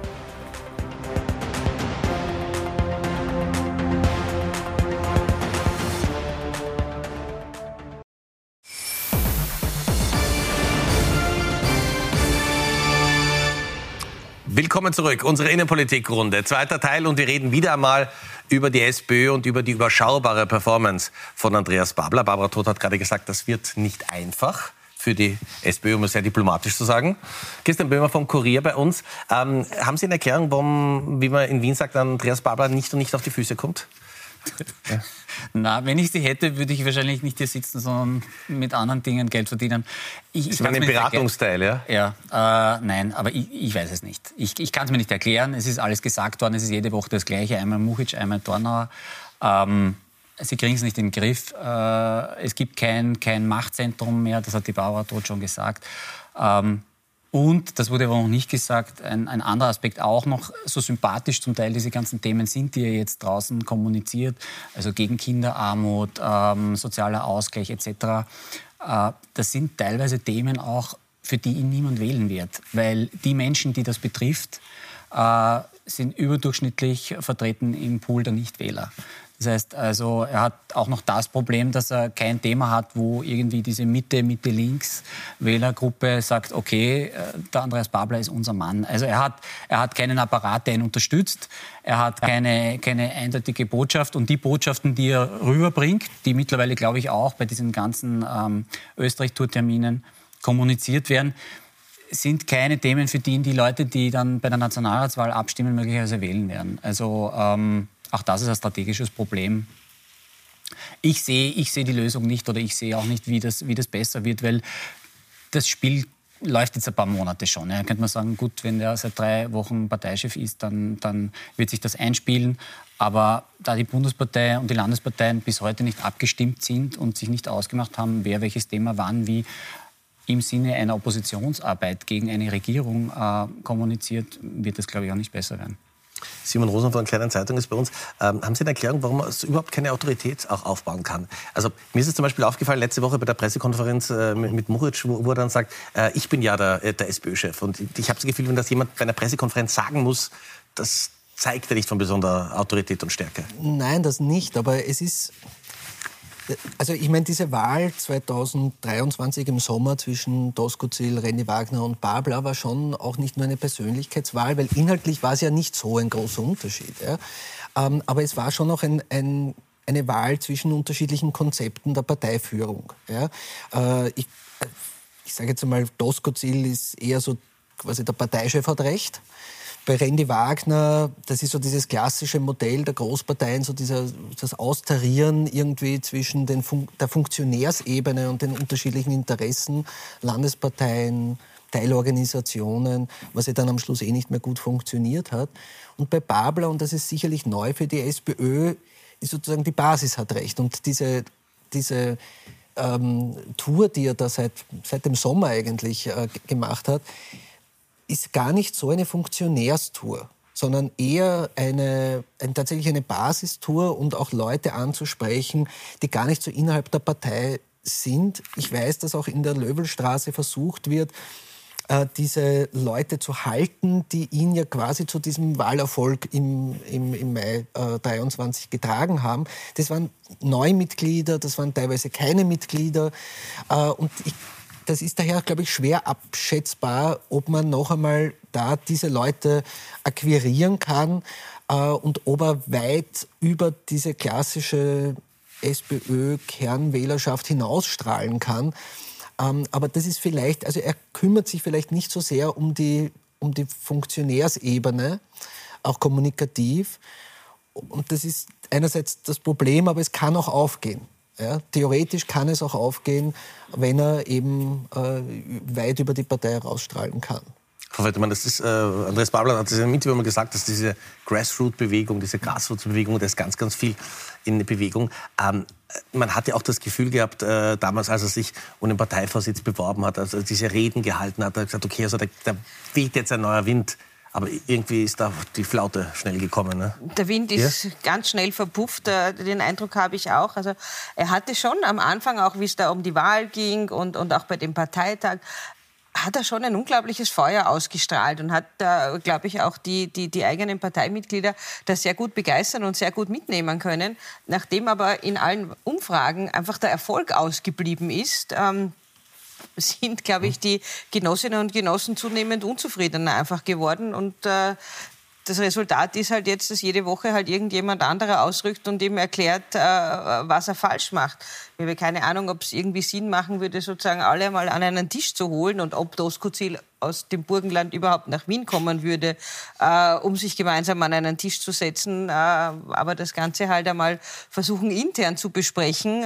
Willkommen zurück, unsere Innenpolitikrunde. Zweiter Teil und wir reden wieder einmal über die SPÖ und über die überschaubare Performance von Andreas Babler. Barbara Todt hat gerade gesagt, das wird nicht einfach für die SPÖ, um es sehr diplomatisch zu sagen. Christian Böhmer vom Kurier bei uns. Haben Sie eine Erklärung, warum, wie man in Wien sagt, Andreas Babler nicht auf die Füße kommt? Ja. Na, wenn ich sie hätte, würde ich wahrscheinlich nicht hier sitzen, sondern mit anderen Dingen Geld verdienen. Ich meine im Beratungsteil, ja? Ja, nein, aber ich weiß es nicht. Ich kann es mir nicht erklären. Es ist alles gesagt worden. Es ist jede Woche das Gleiche. Einmal Muchic, einmal Dornauer. Sie kriegen es nicht in den Griff. Es gibt kein Machtzentrum mehr. Das hat die Barbara Todt schon gesagt. Und, das wurde aber noch nicht gesagt, ein anderer Aspekt auch noch, so sympathisch zum Teil diese ganzen Themen sind, die er jetzt draußen kommuniziert, also gegen Kinderarmut, sozialer Ausgleich etc. Das sind teilweise Themen auch, für die ihn niemand wählen wird, weil die Menschen, die das betrifft, sind überdurchschnittlich vertreten im Pool der Nichtwähler. Das heißt also, er hat auch noch das Problem, dass er kein Thema hat, wo irgendwie diese Mitte-Links-Wählergruppe sagt, okay, der Andreas Babler ist unser Mann. Also er hat keinen Apparat, der ihn unterstützt. Er hat keine eindeutige Botschaft. Und die Botschaften, die er rüberbringt, die mittlerweile, glaube ich, auch bei diesen ganzen Österreich-Tour-Terminen kommuniziert werden, sind keine Themen, für die Leute, die dann bei der Nationalratswahl abstimmen, möglicherweise wählen werden. Also auch das ist ein strategisches Problem. Ich sehe die Lösung nicht oder ich sehe auch nicht, wie das besser wird, weil das Spiel läuft jetzt ein paar Monate schon. Ja. Könnte man sagen, gut, wenn der seit 3 Wochen Parteichef ist, dann wird sich das einspielen. Aber da die Bundespartei und die Landesparteien bis heute nicht abgestimmt sind und sich nicht ausgemacht haben, wer welches Thema wann wie im Sinne einer Oppositionsarbeit gegen eine Regierung kommuniziert, wird das, glaube ich, auch nicht besser werden. Simon Rosen von der Kleinen Zeitung ist bei uns. Haben Sie eine Erklärung, warum man überhaupt keine Autorität auch aufbauen kann? Also mir ist es zum Beispiel aufgefallen, letzte Woche bei der Pressekonferenz mit Muchic, wo er dann sagt, ich bin ja der SPÖ-Chef. Und ich habe das Gefühl, wenn das jemand bei einer Pressekonferenz sagen muss, das zeigt ja nicht von besonderer Autorität und Stärke. Nein, das nicht. Aber es ist... Also ich meine, diese Wahl 2023 im Sommer zwischen Doskozil, René Wagner und Babler war schon auch nicht nur eine Persönlichkeitswahl, weil inhaltlich war es ja nicht so ein großer Unterschied. Ja. Aber es war schon auch eine Wahl zwischen unterschiedlichen Konzepten der Parteiführung. Ja. Ich sage jetzt einmal, Doskozil ist eher so quasi der Parteichef hat Recht. Bei René Wagner, das ist so dieses klassische Modell der Großparteien, so das Austarieren irgendwie zwischen der Funktionärsebene und den unterschiedlichen Interessen, Landesparteien, Teilorganisationen, was ja dann am Schluss nicht mehr gut funktioniert hat. Und bei Babler, und das ist sicherlich neu für die SPÖ, ist sozusagen die Basis hat Recht. Und diese Tour, die er da seit dem Sommer eigentlich gemacht hat, ist gar nicht so eine Funktionärstour. sondern eher tatsächlich eine Basistour und auch Leute anzusprechen, die gar nicht so innerhalb der Partei sind. Ich weiß, dass auch in der Löwelstraße versucht wird, diese Leute zu halten, die ihn ja quasi zu diesem Wahlerfolg im Mai 23 getragen haben. Das waren Neumitglieder, das waren teilweise keine Mitglieder. Und das ist daher, glaube ich, schwer abschätzbar, ob man noch einmal da diese Leute akquirieren kann und ob er weit über diese klassische SPÖ-Kernwählerschaft hinausstrahlen kann. Aber das ist vielleicht, also er kümmert sich vielleicht nicht so sehr um die Funktionärsebene, auch kommunikativ. Und das ist einerseits das Problem, aber es kann auch aufgehen. Ja, theoretisch kann es auch aufgehen, wenn er eben weit über die Partei rausstrahlen kann. Frau Wettermann, das ist, Andreas Babler hat es in einem Interview mal gesagt, dass diese Grassroot-Bewegung, diese Grassroots-Bewegung, da ist ganz, ganz viel in der Bewegung. Man hatte auch das Gefühl gehabt, damals, als er sich um den Parteivorsitz beworben hat, also diese Reden gehalten hat, hat er gesagt, okay, also da weht jetzt ein neuer Wind. Aber irgendwie ist da die Flaute schnell gekommen. Ne? Der Wind ist ganz schnell verpufft, den Eindruck habe ich auch. Also er hatte schon am Anfang, auch wie es da um die Wahl ging und auch bei dem Parteitag, hat er schon ein unglaubliches Feuer ausgestrahlt und hat, glaube ich, auch die eigenen Parteimitglieder da sehr gut begeistern und sehr gut mitnehmen können. Nachdem aber in allen Umfragen einfach der Erfolg ausgeblieben ist, sind, glaube ich, die Genossinnen und Genossen zunehmend unzufriedener einfach geworden. Und das Resultat ist halt jetzt, dass jede Woche halt irgendjemand anderer ausrückt und ihm erklärt, was er falsch macht. Ich habe keine Ahnung, ob es irgendwie Sinn machen würde, sozusagen alle mal an einen Tisch zu holen und ob Doskozil aus dem Burgenland überhaupt nach Wien kommen würde, um sich gemeinsam an einen Tisch zu setzen. Aber das Ganze halt einmal versuchen, intern zu besprechen.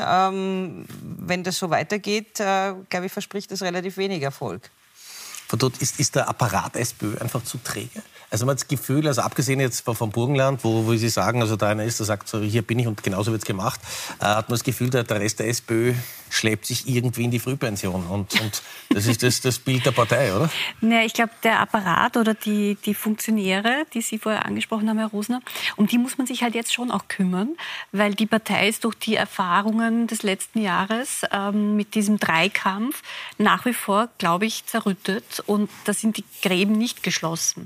Wenn das so weitergeht, glaube ich, verspricht das relativ wenig Erfolg. Von dort ist der Apparat SPÖ einfach zu träge? Also man hat das Gefühl, also abgesehen jetzt vom Burgenland, wo Sie sagen, also da einer ist, der sagt, so, hier bin ich und genauso wird es gemacht, hat man das Gefühl, der Rest der SPÖ schleppt sich irgendwie in die Frühpension. Und das ist das Bild der Partei, oder? Ja, ich glaube, der Apparat oder die Funktionäre, die Sie vorher angesprochen haben, Herr Rosner, um die muss man sich halt jetzt schon auch kümmern, weil die Partei ist durch die Erfahrungen des letzten Jahres mit diesem Dreikampf nach wie vor, glaube ich, zerrüttet und da sind die Gräben nicht geschlossen.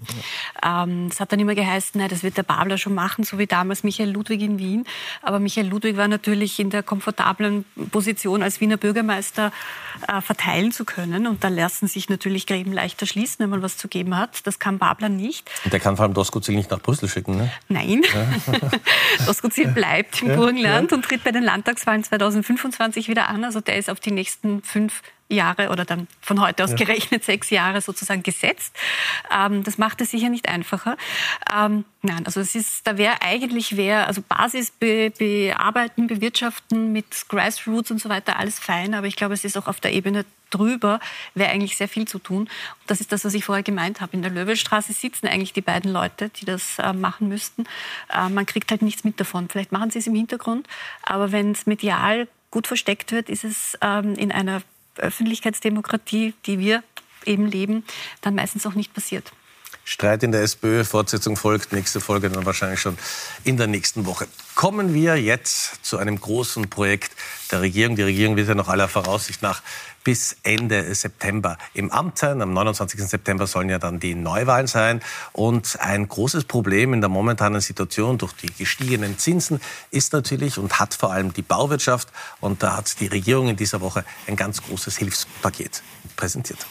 Es hat dann immer geheißen, das wird der Babler schon machen, so wie damals Michael Ludwig in Wien. Aber Michael Ludwig war natürlich in der komfortablen Position, als Wiener Bürgermeister verteilen zu können. Und da lassen sich natürlich Gräben leichter schließen, wenn man was zu geben hat. Das kann Babler nicht. Und der kann vor allem Doskozil nicht nach Brüssel schicken, ne? Nein. Ja. Doskozil bleibt im Burgenland und tritt bei den Landtagswahlen 2025 wieder an. Also der ist auf die nächsten 5 Jahre oder dann von heute aus gerechnet 6 Jahre sozusagen gesetzt. Das macht es sicher nicht einfacher. Nein, also da wäre also Basis bearbeiten, bewirtschaften mit Grassroots und so weiter, alles fein, aber ich glaube, es ist auch auf der Ebene drüber, wäre eigentlich sehr viel zu tun. Und das ist das, was ich vorher gemeint habe. In der Löwelstraße sitzen eigentlich die beiden Leute, die das machen müssten. Man kriegt halt nichts mit davon. Vielleicht machen sie es im Hintergrund, aber wenn es medial gut versteckt wird, ist es in einer Öffentlichkeitsdemokratie, die wir eben leben, dann meistens auch nicht passiert. Streit in der SPÖ, Fortsetzung folgt, nächste Folge dann wahrscheinlich schon in der nächsten Woche. Kommen wir jetzt zu einem großen Projekt der Regierung. Die Regierung wird ja noch aller Voraussicht nach bis Ende September im Amt sein. Am 29. September sollen ja dann die Neuwahlen sein. Und ein großes Problem in der momentanen Situation durch die gestiegenen Zinsen ist natürlich und hat vor allem die Bauwirtschaft. Und da hat die Regierung in dieser Woche ein ganz großes Hilfspaket präsentiert.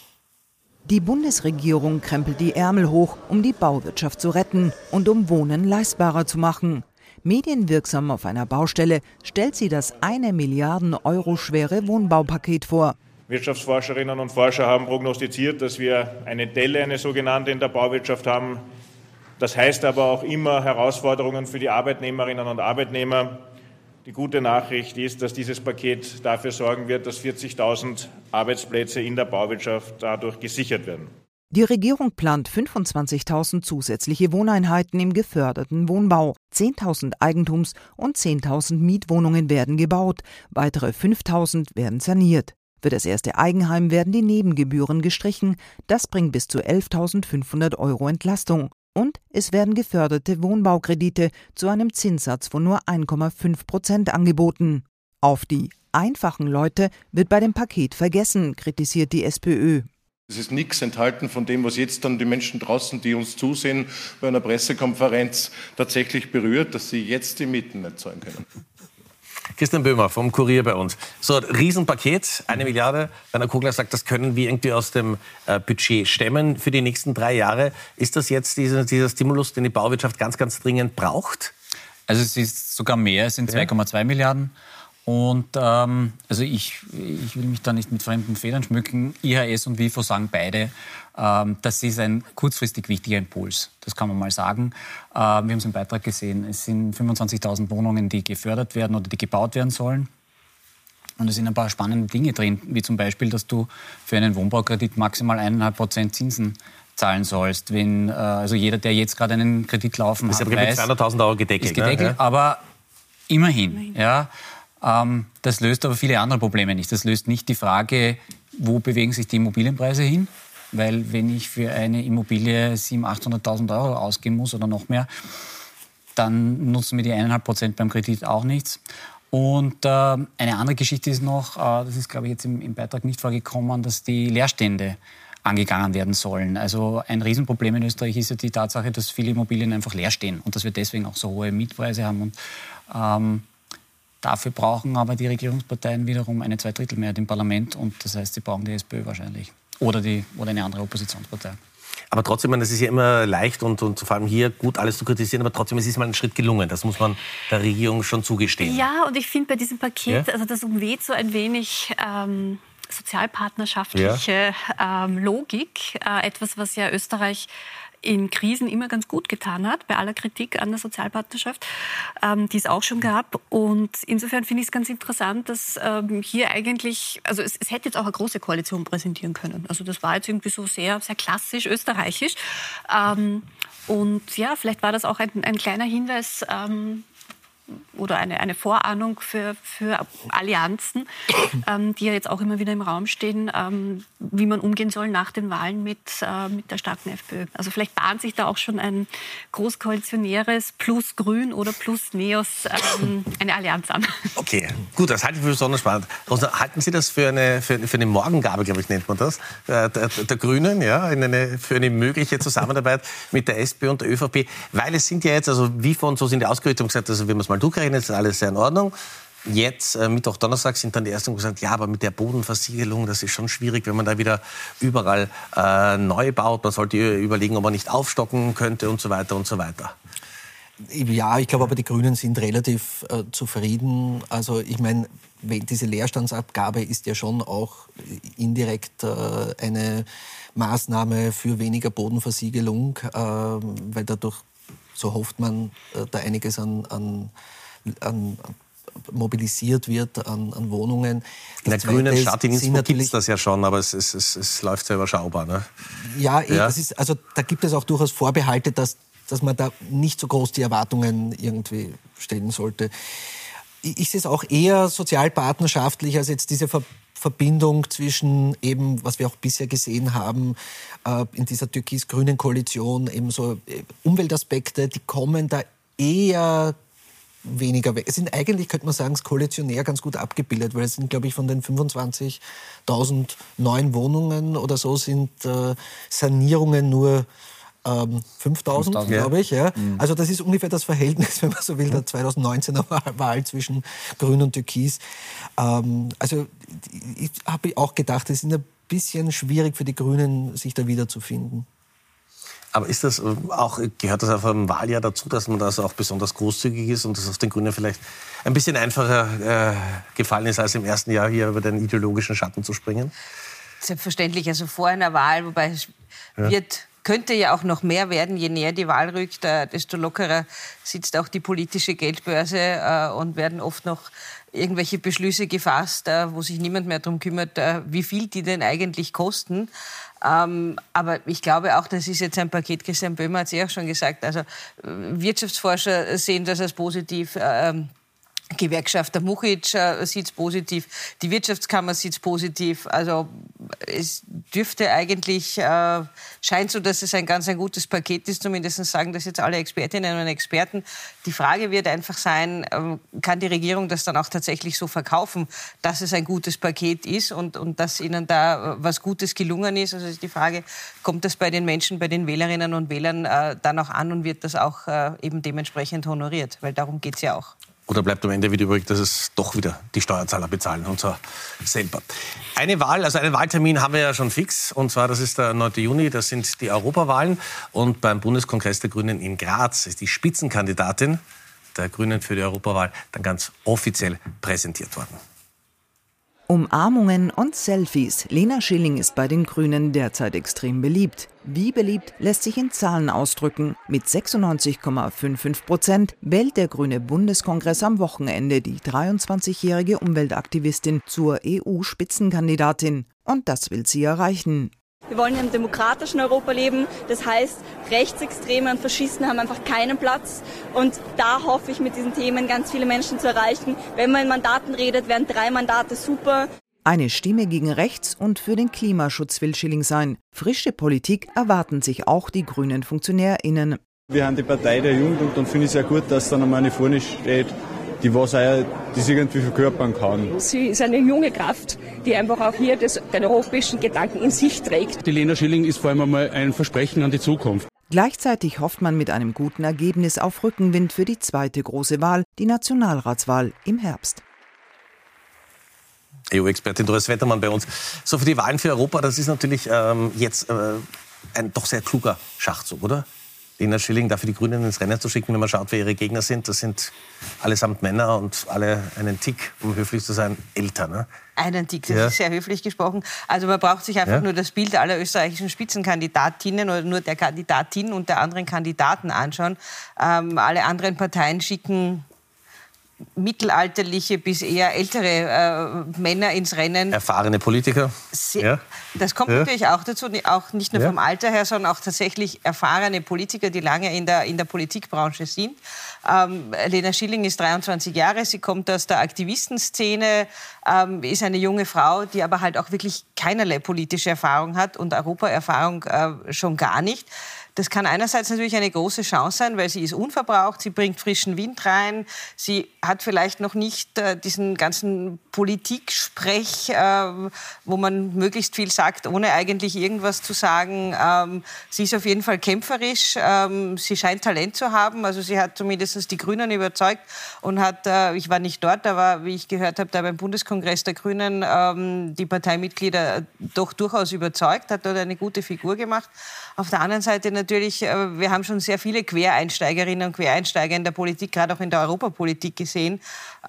Die Bundesregierung krempelt die Ärmel hoch, um die Bauwirtschaft zu retten und um Wohnen leistbarer zu machen. Medienwirksam auf einer Baustelle stellt sie das 1 Milliarden Euro schwere Wohnbaupaket vor. Wirtschaftsforscherinnen und Forscher haben prognostiziert, dass wir eine Delle, eine sogenannte, in der Bauwirtschaft haben. Das heißt aber auch immer Herausforderungen für die Arbeitnehmerinnen und Arbeitnehmer. Die gute Nachricht ist, dass dieses Paket dafür sorgen wird, dass 40.000 Arbeitsplätze in der Bauwirtschaft dadurch gesichert werden. Die Regierung plant 25.000 zusätzliche Wohneinheiten im geförderten Wohnbau. 10.000 Eigentums- und 10.000 Mietwohnungen werden gebaut. Weitere 5.000 werden saniert. Für das erste Eigenheim werden die Nebengebühren gestrichen. Das bringt bis zu 11.500 € Entlastung. Und es werden geförderte Wohnbaukredite zu einem Zinssatz von nur 1,5% angeboten. Auf die einfachen Leute wird bei dem Paket vergessen, kritisiert die SPÖ. Es ist nichts enthalten von dem, was jetzt dann die Menschen draußen, die uns zusehen, bei einer Pressekonferenz tatsächlich berührt, dass sie jetzt die Mieten nicht zahlen können. Christian Böhmer vom Kurier bei uns. So ein Riesenpaket, 1 Milliarde. Rainer Kogler sagt, das können wir irgendwie aus dem Budget stemmen für die nächsten 3 Jahre. Ist das jetzt dieser Stimulus, den die Bauwirtschaft ganz, ganz dringend braucht? Also es ist sogar mehr, es sind 2,2 Milliarden. Und also ich will mich da nicht mit fremden Federn schmücken. IHS und WIFO sagen beide, das ist ein kurzfristig wichtiger Impuls. Das kann man mal sagen. Wir haben es im Beitrag gesehen. Es sind 25.000 Wohnungen, die gefördert werden oder die gebaut werden sollen. Und es sind ein paar spannende Dinge drin, wie zum Beispiel, dass du für einen Wohnbaukredit maximal 1,5% Zinsen zahlen sollst. Wenn also jeder, der jetzt gerade einen Kredit laufen hat, weiß, 200.000 Euro gedeckelt. Ist gedeckelt, ne? Aber immerhin. Ja. Das löst aber viele andere Probleme nicht. Das löst nicht die Frage, wo bewegen sich die Immobilienpreise hin? Weil wenn ich für eine Immobilie 700.000, 800.000 Euro ausgeben muss oder noch mehr, dann nutzen mir die 1,5% beim Kredit auch nichts. Und eine andere Geschichte ist noch, das ist glaube ich jetzt im Beitrag nicht vorgekommen, dass die Leerstände angegangen werden sollen. Also ein Riesenproblem in Österreich ist ja die Tatsache, dass viele Immobilien einfach leer stehen und dass wir deswegen auch so hohe Mietpreise haben. Und dafür brauchen aber die Regierungsparteien wiederum eine Zweidrittelmehrheit im Parlament und das heißt, sie brauchen die SPÖ wahrscheinlich oder eine andere Oppositionspartei. Aber trotzdem, es ist ja immer leicht und vor allem hier gut alles zu kritisieren, aber trotzdem, es ist mal ein Schritt gelungen. Das muss man der Regierung schon zugestehen. Ja, und ich finde bei diesem Paket, also das umweht so ein wenig sozialpartnerschaftliche Logik. Etwas, was ja Österreich in Krisen immer ganz gut getan hat, bei aller Kritik an der Sozialpartnerschaft, die es auch schon gab. Und insofern finde ich es ganz interessant, dass hier eigentlich, also es hätte jetzt auch eine große Koalition präsentieren können. Also das war jetzt irgendwie so sehr, sehr klassisch österreichisch. Und ja, vielleicht war das auch ein kleiner Hinweis, oder eine Vorahnung für Allianzen, die ja jetzt auch immer wieder im Raum stehen, wie man umgehen soll nach den Wahlen mit der starken FPÖ. Also vielleicht bahnt sich da auch schon ein großkoalitionäres plus Grün oder plus Neos eine Allianz an. Okay, gut, das halte ich für besonders spannend. Rosa, halten Sie das für eine Morgengabe, glaube ich, nennt man das, der Grünen, ja, für eine mögliche Zusammenarbeit mit der SPÖ und der ÖVP? Weil es sind ja jetzt, also WIFO und so sind die ausgerechnet und gesagt, also wenn man es mal durchgerechnet, ist alles sehr in Ordnung. Jetzt, Mittwoch, Donnerstag, sind dann die Ersten gesagt, ja, aber mit der Bodenversiegelung, das ist schon schwierig, wenn man da wieder überall neu baut. Man sollte überlegen, ob man nicht aufstocken könnte und so weiter und so weiter. Ja, ich glaube aber, die Grünen sind relativ zufrieden. Also ich meine, diese Leerstandsabgabe ist ja schon auch indirekt eine Maßnahme für weniger Bodenversiegelung, weil dadurch, so hofft man, da einiges an mobilisiert wird an Wohnungen. In der grünen Stadt in Innsbruck gibt es das ja schon, aber es läuft sehr überschaubar. Ne? Ja, das ist, also da gibt es auch durchaus Vorbehalte, dass man da nicht so groß die Erwartungen irgendwie stellen sollte. Ich sehe es auch eher sozialpartnerschaftlich als jetzt diese Verbindung zwischen eben, was wir auch bisher gesehen haben, in dieser türkis-grünen Koalition, eben so Umweltaspekte, die kommen da eher weniger weg. Es sind eigentlich, könnte man sagen, koalitionär ganz gut abgebildet, weil es sind, glaube ich, von den 25.000 neuen Wohnungen oder so sind Sanierungen nur 5.000, glaube ich. Ja. Also das ist ungefähr das Verhältnis, wenn man so will, der 2019er Wahl zwischen Grün und Türkis. Also ich habe auch gedacht, es ist ein bisschen schwierig für die Grünen, sich da wiederzufinden. Aber ist das auch, gehört das auf einem Wahljahr dazu, dass man da auch besonders großzügig ist und dass auf den Grünen vielleicht ein bisschen einfacher gefallen ist, als im ersten Jahr hier über den ideologischen Schatten zu springen? Selbstverständlich, also vor einer Wahl, wobei es könnte ja auch noch mehr werden, je näher die Wahl rückt, desto lockerer sitzt auch die politische Geldbörse und werden oft noch irgendwelche Beschlüsse gefasst, wo sich niemand mehr darum kümmert, wie viel die denn eigentlich kosten. Aber ich glaube auch, das ist jetzt ein Paket, Christian Böhmer hat es ja auch schon gesagt, also Wirtschaftsforscher sehen das als positiv, Gewerkschafter Muchic sieht es positiv, die Wirtschaftskammer sieht es positiv. Also es dürfte eigentlich, scheint so, dass es ein gutes Paket ist, zumindest sagen das jetzt alle Expertinnen und Experten. Die Frage wird einfach sein, kann die Regierung das dann auch tatsächlich so verkaufen, dass es ein gutes Paket ist und dass ihnen da was Gutes gelungen ist. Also ist die Frage, kommt das bei den Menschen, bei den Wählerinnen und Wählern dann auch an und wird das auch eben dementsprechend honoriert? Weil darum geht es ja auch. Oder bleibt am Ende wieder übrig, dass es doch wieder die Steuerzahler bezahlen, und zwar selber. Eine Wahl, also einen Wahltermin haben wir ja schon fix, und zwar das ist der 9. Juni, das sind die Europawahlen. Und beim Bundeskongress der Grünen in Graz ist die Spitzenkandidatin der Grünen für die Europawahl dann ganz offiziell präsentiert worden. Umarmungen und Selfies. Lena Schilling ist bei den Grünen derzeit extrem beliebt. Wie beliebt lässt sich in Zahlen ausdrücken. Mit 96,55% wählt der Grüne Bundeskongress am Wochenende die 23-jährige Umweltaktivistin zur EU-Spitzenkandidatin. Und das will sie erreichen. Wir wollen in einem demokratischen Europa leben. Das heißt, Rechtsextreme und Faschisten haben einfach keinen Platz. Und da hoffe ich, mit diesen Themen ganz viele Menschen zu erreichen. Wenn man in Mandaten redet, wären 3 Mandate super. Eine Stimme gegen rechts und für den Klimaschutz will Schilling sein. Frische Politik erwarten sich auch die grünen FunktionärInnen. Wir haben die Partei der Jugend und finde ich sehr gut, dass dann einmal eine vorne steht, die was auch, das irgendwie verkörpern kann. Sie ist eine junge Kraft, die einfach auch hier den europäischen Gedanken in sich trägt. Die Lena Schilling ist vor allem einmal ein Versprechen an die Zukunft. Gleichzeitig hofft man mit einem guten Ergebnis auf Rückenwind für die zweite große Wahl, die Nationalratswahl im Herbst. EU-Expertin Doris Wettermann bei uns. So, für die Wahlen für Europa, das ist natürlich jetzt ein doch sehr kluger Schachzug, oder? Lena Schilling da für die Grünen ins Rennen zu schicken, wenn man schaut, wer ihre Gegner sind. Das sind allesamt Männer und alle einen Tick, um höflich zu sein, älter. Ne? Einen Tick, das ist sehr höflich gesprochen. Also man braucht sich einfach nur das Bild aller österreichischen Spitzenkandidatinnen oder nur der Kandidatin und der anderen Kandidaten anschauen. Alle anderen Parteien schicken mittelalterliche bis eher ältere Männer ins Rennen. Erfahrene Politiker. Das kommt natürlich auch dazu, auch nicht nur vom Alter her, sondern auch tatsächlich erfahrene Politiker, die lange in der Politikbranche sind. Lena Schilling ist 23 Jahre, sie kommt aus der Aktivistenszene, ist eine junge Frau, die aber halt auch wirklich keinerlei politische Erfahrung hat und Europaerfahrung schon gar nicht. Das kann einerseits natürlich eine große Chance sein, weil sie ist unverbraucht, sie bringt frischen Wind rein, sie hat vielleicht noch nicht diesen ganzen Politiksprech, wo man möglichst viel sagt, ohne eigentlich irgendwas zu sagen. Sie ist auf jeden Fall kämpferisch, sie scheint Talent zu haben, also sie hat zumindest die Grünen überzeugt und hat, ich war nicht dort, aber wie ich gehört habe, da beim Bundeskongress der Grünen die Parteimitglieder doch durchaus überzeugt, hat dort eine gute Figur gemacht. Auf der anderen Seite natürlich, wir haben schon sehr viele Quereinsteigerinnen und Quereinsteiger in der Politik, gerade auch in der Europapolitik gesehen.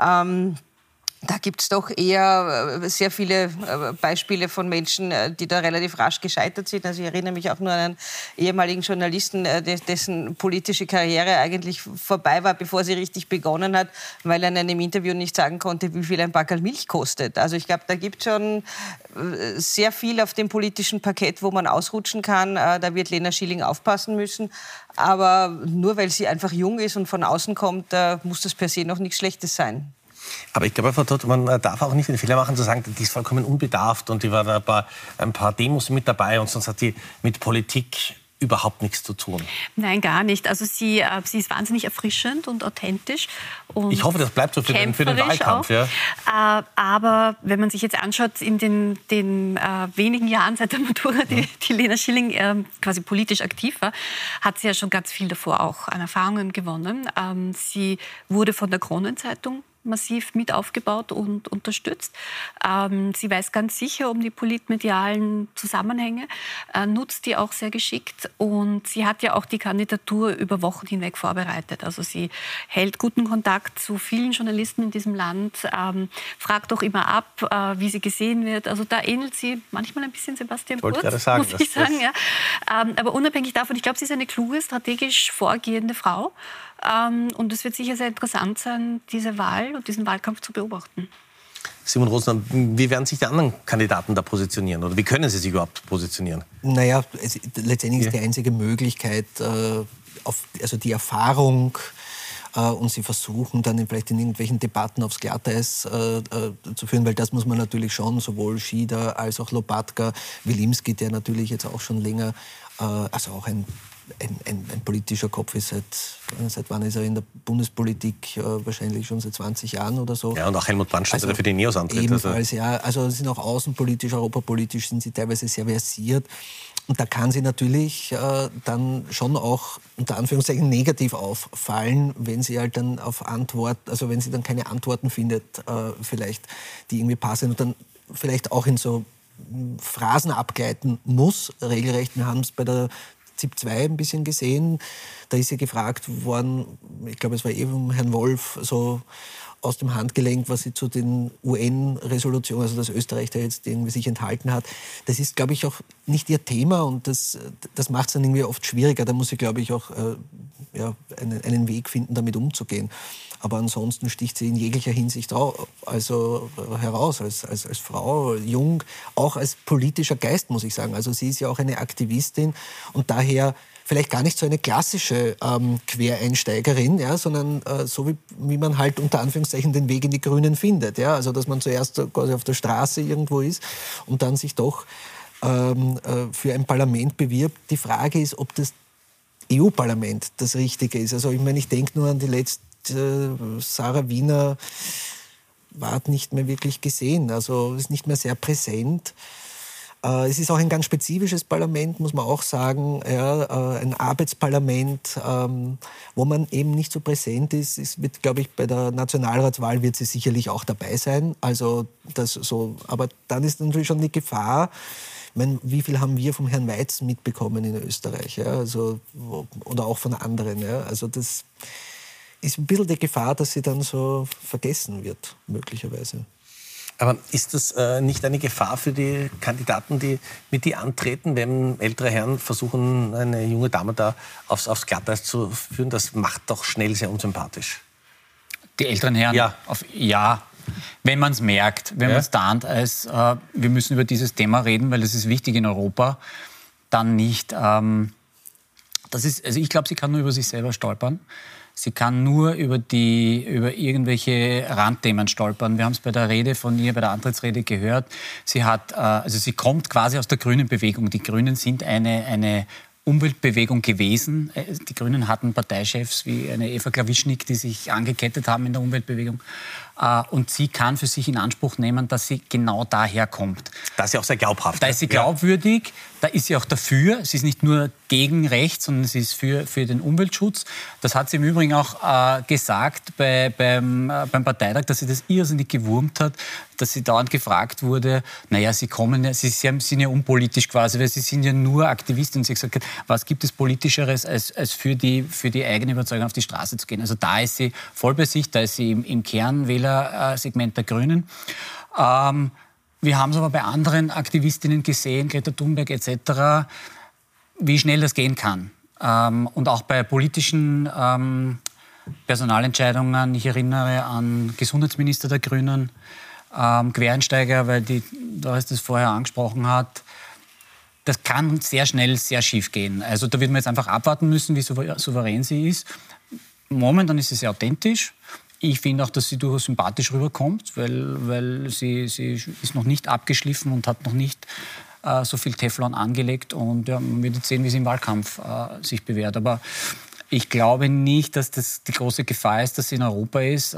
Da gibt es doch eher sehr viele Beispiele von Menschen, die da relativ rasch gescheitert sind. Also ich erinnere mich auch nur an einen ehemaligen Journalisten, dessen politische Karriere eigentlich vorbei war, bevor sie richtig begonnen hat, weil er in einem Interview nicht sagen konnte, wie viel ein Packerl Milch kostet. Also ich glaube, da gibt es schon sehr viel auf dem politischen Parkett, wo man ausrutschen kann. Da wird Lena Schilling aufpassen müssen. Aber nur weil sie einfach jung ist und von außen kommt, muss das per se noch nichts Schlechtes sein. Aber ich glaube, Frau Todt, man darf auch nicht den Fehler machen, zu sagen, die ist vollkommen unbedarft und die war da bei ein paar Demos mit dabei und sonst hat die mit Politik überhaupt nichts zu tun. Nein, gar nicht. Also sie ist wahnsinnig erfrischend und authentisch. Und ich hoffe, das bleibt so für den Wahlkampf. Ja. Aber wenn man sich jetzt anschaut, in den wenigen Jahren seit der Matura, die Lena Schilling quasi politisch aktiv war, hat sie ja schon ganz viel davor auch an Erfahrungen gewonnen. Sie wurde von der Kronenzeitung massiv mit aufgebaut und unterstützt. Sie weiß ganz sicher um die politmedialen Zusammenhänge, nutzt die auch sehr geschickt und sie hat ja auch die Kandidatur über Wochen hinweg vorbereitet. Also sie hält guten Kontakt zu vielen Journalisten in diesem Land, fragt auch immer ab, wie sie gesehen wird. Also da ähnelt sie manchmal ein bisschen Sebastian Kurz, muss ich sagen. Ja. Aber unabhängig davon, ich glaube, sie ist eine kluge, strategisch vorgehende Frau. Und es wird sicher sehr interessant sein, diese Wahl und diesen Wahlkampf zu beobachten. Simon Rosner, wie werden sich die anderen Kandidaten da positionieren? Oder wie können sie sich überhaupt positionieren? Naja, letztendlich ist die einzige Möglichkeit, also die Erfahrung und sie versuchen dann vielleicht in irgendwelchen Debatten aufs Glatteis zu führen, weil das muss man natürlich schon, sowohl Schieder als auch Lopatka, Wilimski, der natürlich jetzt auch schon länger, also auch ein politischer Kopf ist, seit wann ist er in der Bundespolitik? Wahrscheinlich schon seit 20 Jahren oder so. Ja, und auch Helmut Brandstätter, der für die NEOS antritt. Ebenfalls, ja. Also sie sind auch außenpolitisch, europapolitisch sind sie teilweise sehr versiert. Und da kann sie natürlich dann schon auch unter Anführungszeichen negativ auffallen, wenn sie halt dann wenn sie dann keine Antworten findet, vielleicht, die irgendwie passen und dann vielleicht auch in so Phrasen abgleiten muss, regelrecht. Wir haben es bei der ZIP 2 ein bisschen gesehen. Da ist sie gefragt worden, ich glaube, es war eben Herrn Wolf, so aus dem Handgelenk, was sie zu den UN-Resolutionen, also dass Österreich da jetzt irgendwie sich enthalten hat. Das ist, glaube ich, auch nicht ihr Thema und das macht es dann irgendwie oft schwieriger. Da muss sie, glaube ich, auch einen Weg finden, damit umzugehen. Aber ansonsten sticht sie in jeglicher Hinsicht heraus, als Frau, jung, auch als politischer Geist, muss ich sagen. Also sie ist ja auch eine Aktivistin und daher vielleicht gar nicht so eine klassische Quereinsteigerin, ja, sondern so wie man halt unter Anführungszeichen den Weg in die Grünen findet. Ja? Also dass man zuerst quasi auf der Straße irgendwo ist und dann sich doch für ein Parlament bewirbt. Die Frage ist, ob das EU-Parlament das Richtige ist. Also ich meine, ich denke nur an die letzte Sarah Wiener war nicht mehr wirklich gesehen, also ist nicht mehr sehr präsent. Es ist auch ein ganz spezifisches Parlament, muss man auch sagen, ein Arbeitsparlament, wo man eben nicht so präsent ist. Es wird, glaube ich, bei der Nationalratswahl wird sie sicherlich auch dabei sein. Also das so, aber dann ist natürlich schon die Gefahr. Ich meine, wie viel haben wir vom Herrn Weizen mitbekommen in Österreich, ja? Also, oder auch von anderen. Ja? Also das ist ein bisschen die Gefahr, dass sie dann so vergessen wird, möglicherweise. Aber ist das nicht eine Gefahr für die Kandidaten, die mit ihr antreten, wenn ältere Herren versuchen, eine junge Dame da aufs Glatteis zu führen? Das macht doch schnell sehr unsympathisch. Die älteren Herren? Ja. Wenn man es merkt, wenn man es tarnt, als wir müssen über dieses Thema reden, weil das ist wichtig in Europa, dann nicht. Ich glaube, sie kann nur über sich selber stolpern. Sie kann nur über irgendwelche Randthemen stolpern. Wir haben es bei der Rede von ihr, bei der Antrittsrede gehört. Sie kommt quasi aus der grünen Bewegung. Die Grünen sind eine Umweltbewegung gewesen. Die Grünen hatten Parteichefs wie eine Eva Klawischnik, die sich angekettet haben in der Umweltbewegung. Und sie kann für sich in Anspruch nehmen, dass sie genau daher kommt. Da ist sie auch sehr glaubhaft. Da ist sie glaubwürdig, da ist sie auch dafür. Sie ist nicht nur gegen Recht, sondern sie ist für den Umweltschutz. Das hat sie im Übrigen auch gesagt beim Parteitag, dass sie das irrsinnig gewurmt hat, dass sie dauernd gefragt wurde, naja, sie sind ja unpolitisch quasi, weil sie sind ja nur Aktivisten. Und sie hat gesagt, was gibt es Politischeres, als für die eigene Überzeugung auf die Straße zu gehen. Also da ist sie voll bei sich, da ist sie im Kernwählersegment der Grünen. Wir haben es aber bei anderen Aktivistinnen gesehen, Greta Thunberg etc., wie schnell das gehen kann. Und auch bei politischen Personalentscheidungen. Ich erinnere an Gesundheitsminister der Grünen, Quereinsteiger, weil Doris das vorher angesprochen hat. Das kann sehr schnell sehr schief gehen. Also da wird man jetzt einfach abwarten müssen, wie souverän sie ist. Momentan ist sie sehr authentisch. Ich finde auch, dass sie durchaus sympathisch rüberkommt, weil sie ist noch nicht abgeschliffen und hat noch nicht so viel Teflon angelegt. Und ja, man wird jetzt sehen, wie sie im Wahlkampf sich bewährt. Aber ich glaube nicht, dass das die große Gefahr ist, dass sie in Europa ist.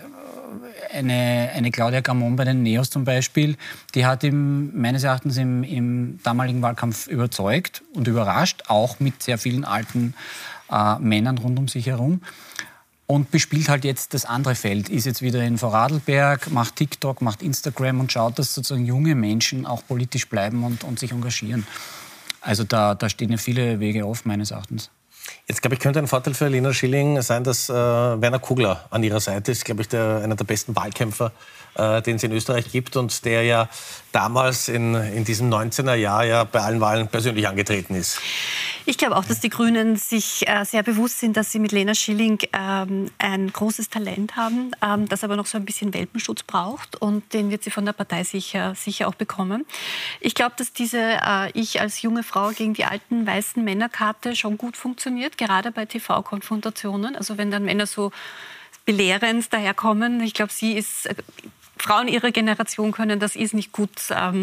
Eine Claudia Gamon bei den NEOS zum Beispiel, die hat meines Erachtens im damaligen Wahlkampf überzeugt und überrascht, auch mit sehr vielen alten Männern rund um sich herum. Und bespielt halt jetzt das andere Feld, ist jetzt wieder in Vorarlberg, macht TikTok, macht Instagram und schaut, dass sozusagen junge Menschen auch politisch bleiben und sich engagieren. Also da stehen ja viele Wege offen, meines Erachtens. Jetzt, glaube ich, könnte ein Vorteil für Lena Schilling sein, dass Werner Kugler an ihrer Seite ist, glaube ich, einer der besten Wahlkämpfer, den es in Österreich gibt und der ja damals in diesem 19er Jahr ja bei allen Wahlen persönlich angetreten ist. Ich glaube auch, dass die Grünen sich sehr bewusst sind, dass sie mit Lena Schilling ein großes Talent haben, das aber noch so ein bisschen Welpenschutz braucht, und den wird sie von der Partei sicher auch bekommen. Ich glaube, dass diese Ich als junge Frau gegen die alten weißen Männerkarte schon gut funktioniert, gerade bei TV-Konfrontationen. Also wenn dann Männer so belehrend daherkommen, ich glaube, sie ist... Frauen ihrer Generation können das nicht gut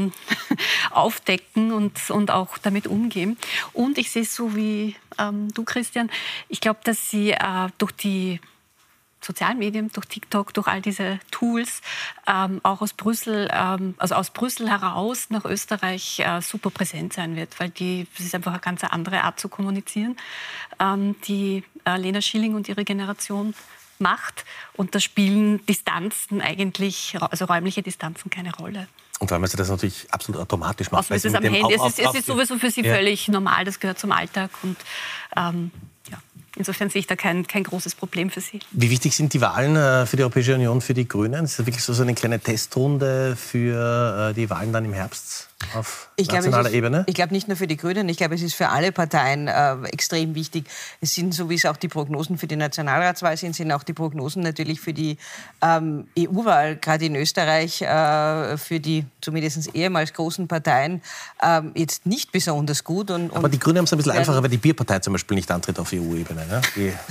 aufdecken und auch damit umgehen. Und ich sehe es so wie du, Christian. Ich glaube, dass sie durch die sozialen Medien, durch TikTok, durch all diese Tools auch aus Brüssel heraus nach Österreich super präsent sein wird, weil das ist einfach eine ganz andere Art zu kommunizieren, die Lena Schilling und ihre Generation macht, und da spielen Distanzen eigentlich, also räumliche Distanzen, keine Rolle. Und weil man das natürlich absolut automatisch macht. Es ist am Handy, es ist sowieso für sie völlig normal, das gehört zum Alltag, und insofern sehe ich da kein großes Problem für sie. Wie wichtig sind die Wahlen für die Europäische Union, für die Grünen? Ist das wirklich so eine kleine Testrunde für die Wahlen dann im Herbst auf nationaler Ebene? Ich glaube nicht nur für die Grünen, ich glaube, es ist für alle Parteien extrem wichtig. Es sind, so wie es auch die Prognosen für die Nationalratswahl sind auch die Prognosen natürlich für die EU-Wahl, gerade in Österreich, für die zumindest ehemals großen Parteien jetzt nicht besonders gut. Aber die Grünen haben es ein bisschen einfacher, weil die Bierpartei zum Beispiel nicht antritt auf EU-Ebene. Ne?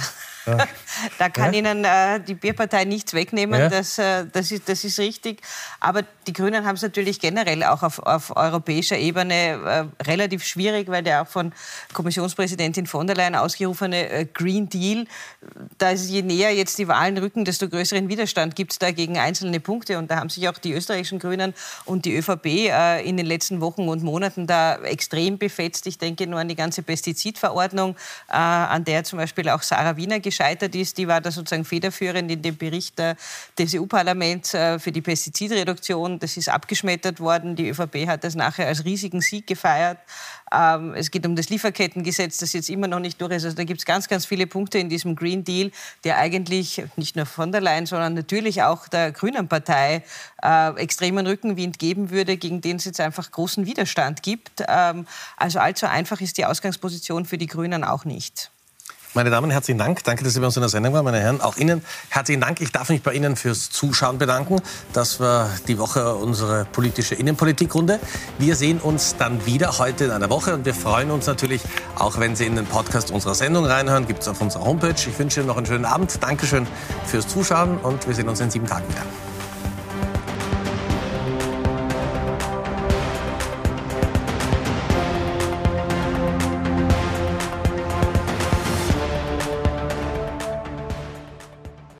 Da kann Ihnen die Bierpartei nichts wegnehmen, ja. Das ist richtig. Aber die Grünen haben es natürlich generell auch auf europäischer Ebene relativ schwierig, weil der auch von Kommissionspräsidentin von der Leyen ausgerufene Green Deal, da ist, je näher jetzt die Wahlen rücken, desto größeren Widerstand gibt es da gegen einzelne Punkte. Und da haben sich auch die österreichischen Grünen und die ÖVP in den letzten Wochen und Monaten da extrem befetzt. Ich denke nur an die ganze Pestizidverordnung, an der zum Beispiel auch Sarah Wiener gescheitert ist. Die war da sozusagen federführend in dem Bericht des EU-Parlaments für die Pestizidreduktion. Das ist abgeschmettert worden. Die ÖVP hat das nachher als riesigen Sieg gefeiert. Es geht um das Lieferkettengesetz, das jetzt immer noch nicht durch ist. Also da gibt es ganz, ganz viele Punkte in diesem Green Deal, der eigentlich nicht nur von der Leyen, sondern natürlich auch der Grünen Partei extremen Rückenwind geben würde, gegen den es jetzt einfach großen Widerstand gibt. Also allzu einfach ist die Ausgangsposition für die Grünen auch nicht. Meine Damen, herzlichen Dank. Danke, dass Sie bei uns in der Sendung waren, meine Herren. Auch Ihnen herzlichen Dank. Ich darf mich bei Ihnen fürs Zuschauen bedanken. Das war die Woche unsere politische Innenpolitikrunde. Wir sehen uns dann wieder heute in einer Woche und wir freuen uns natürlich, auch wenn Sie in den Podcast unserer Sendung reinhören, gibt es auf unserer Homepage. Ich wünsche Ihnen noch einen schönen Abend. Dankeschön fürs Zuschauen und wir sehen uns in 7 Tagen wieder.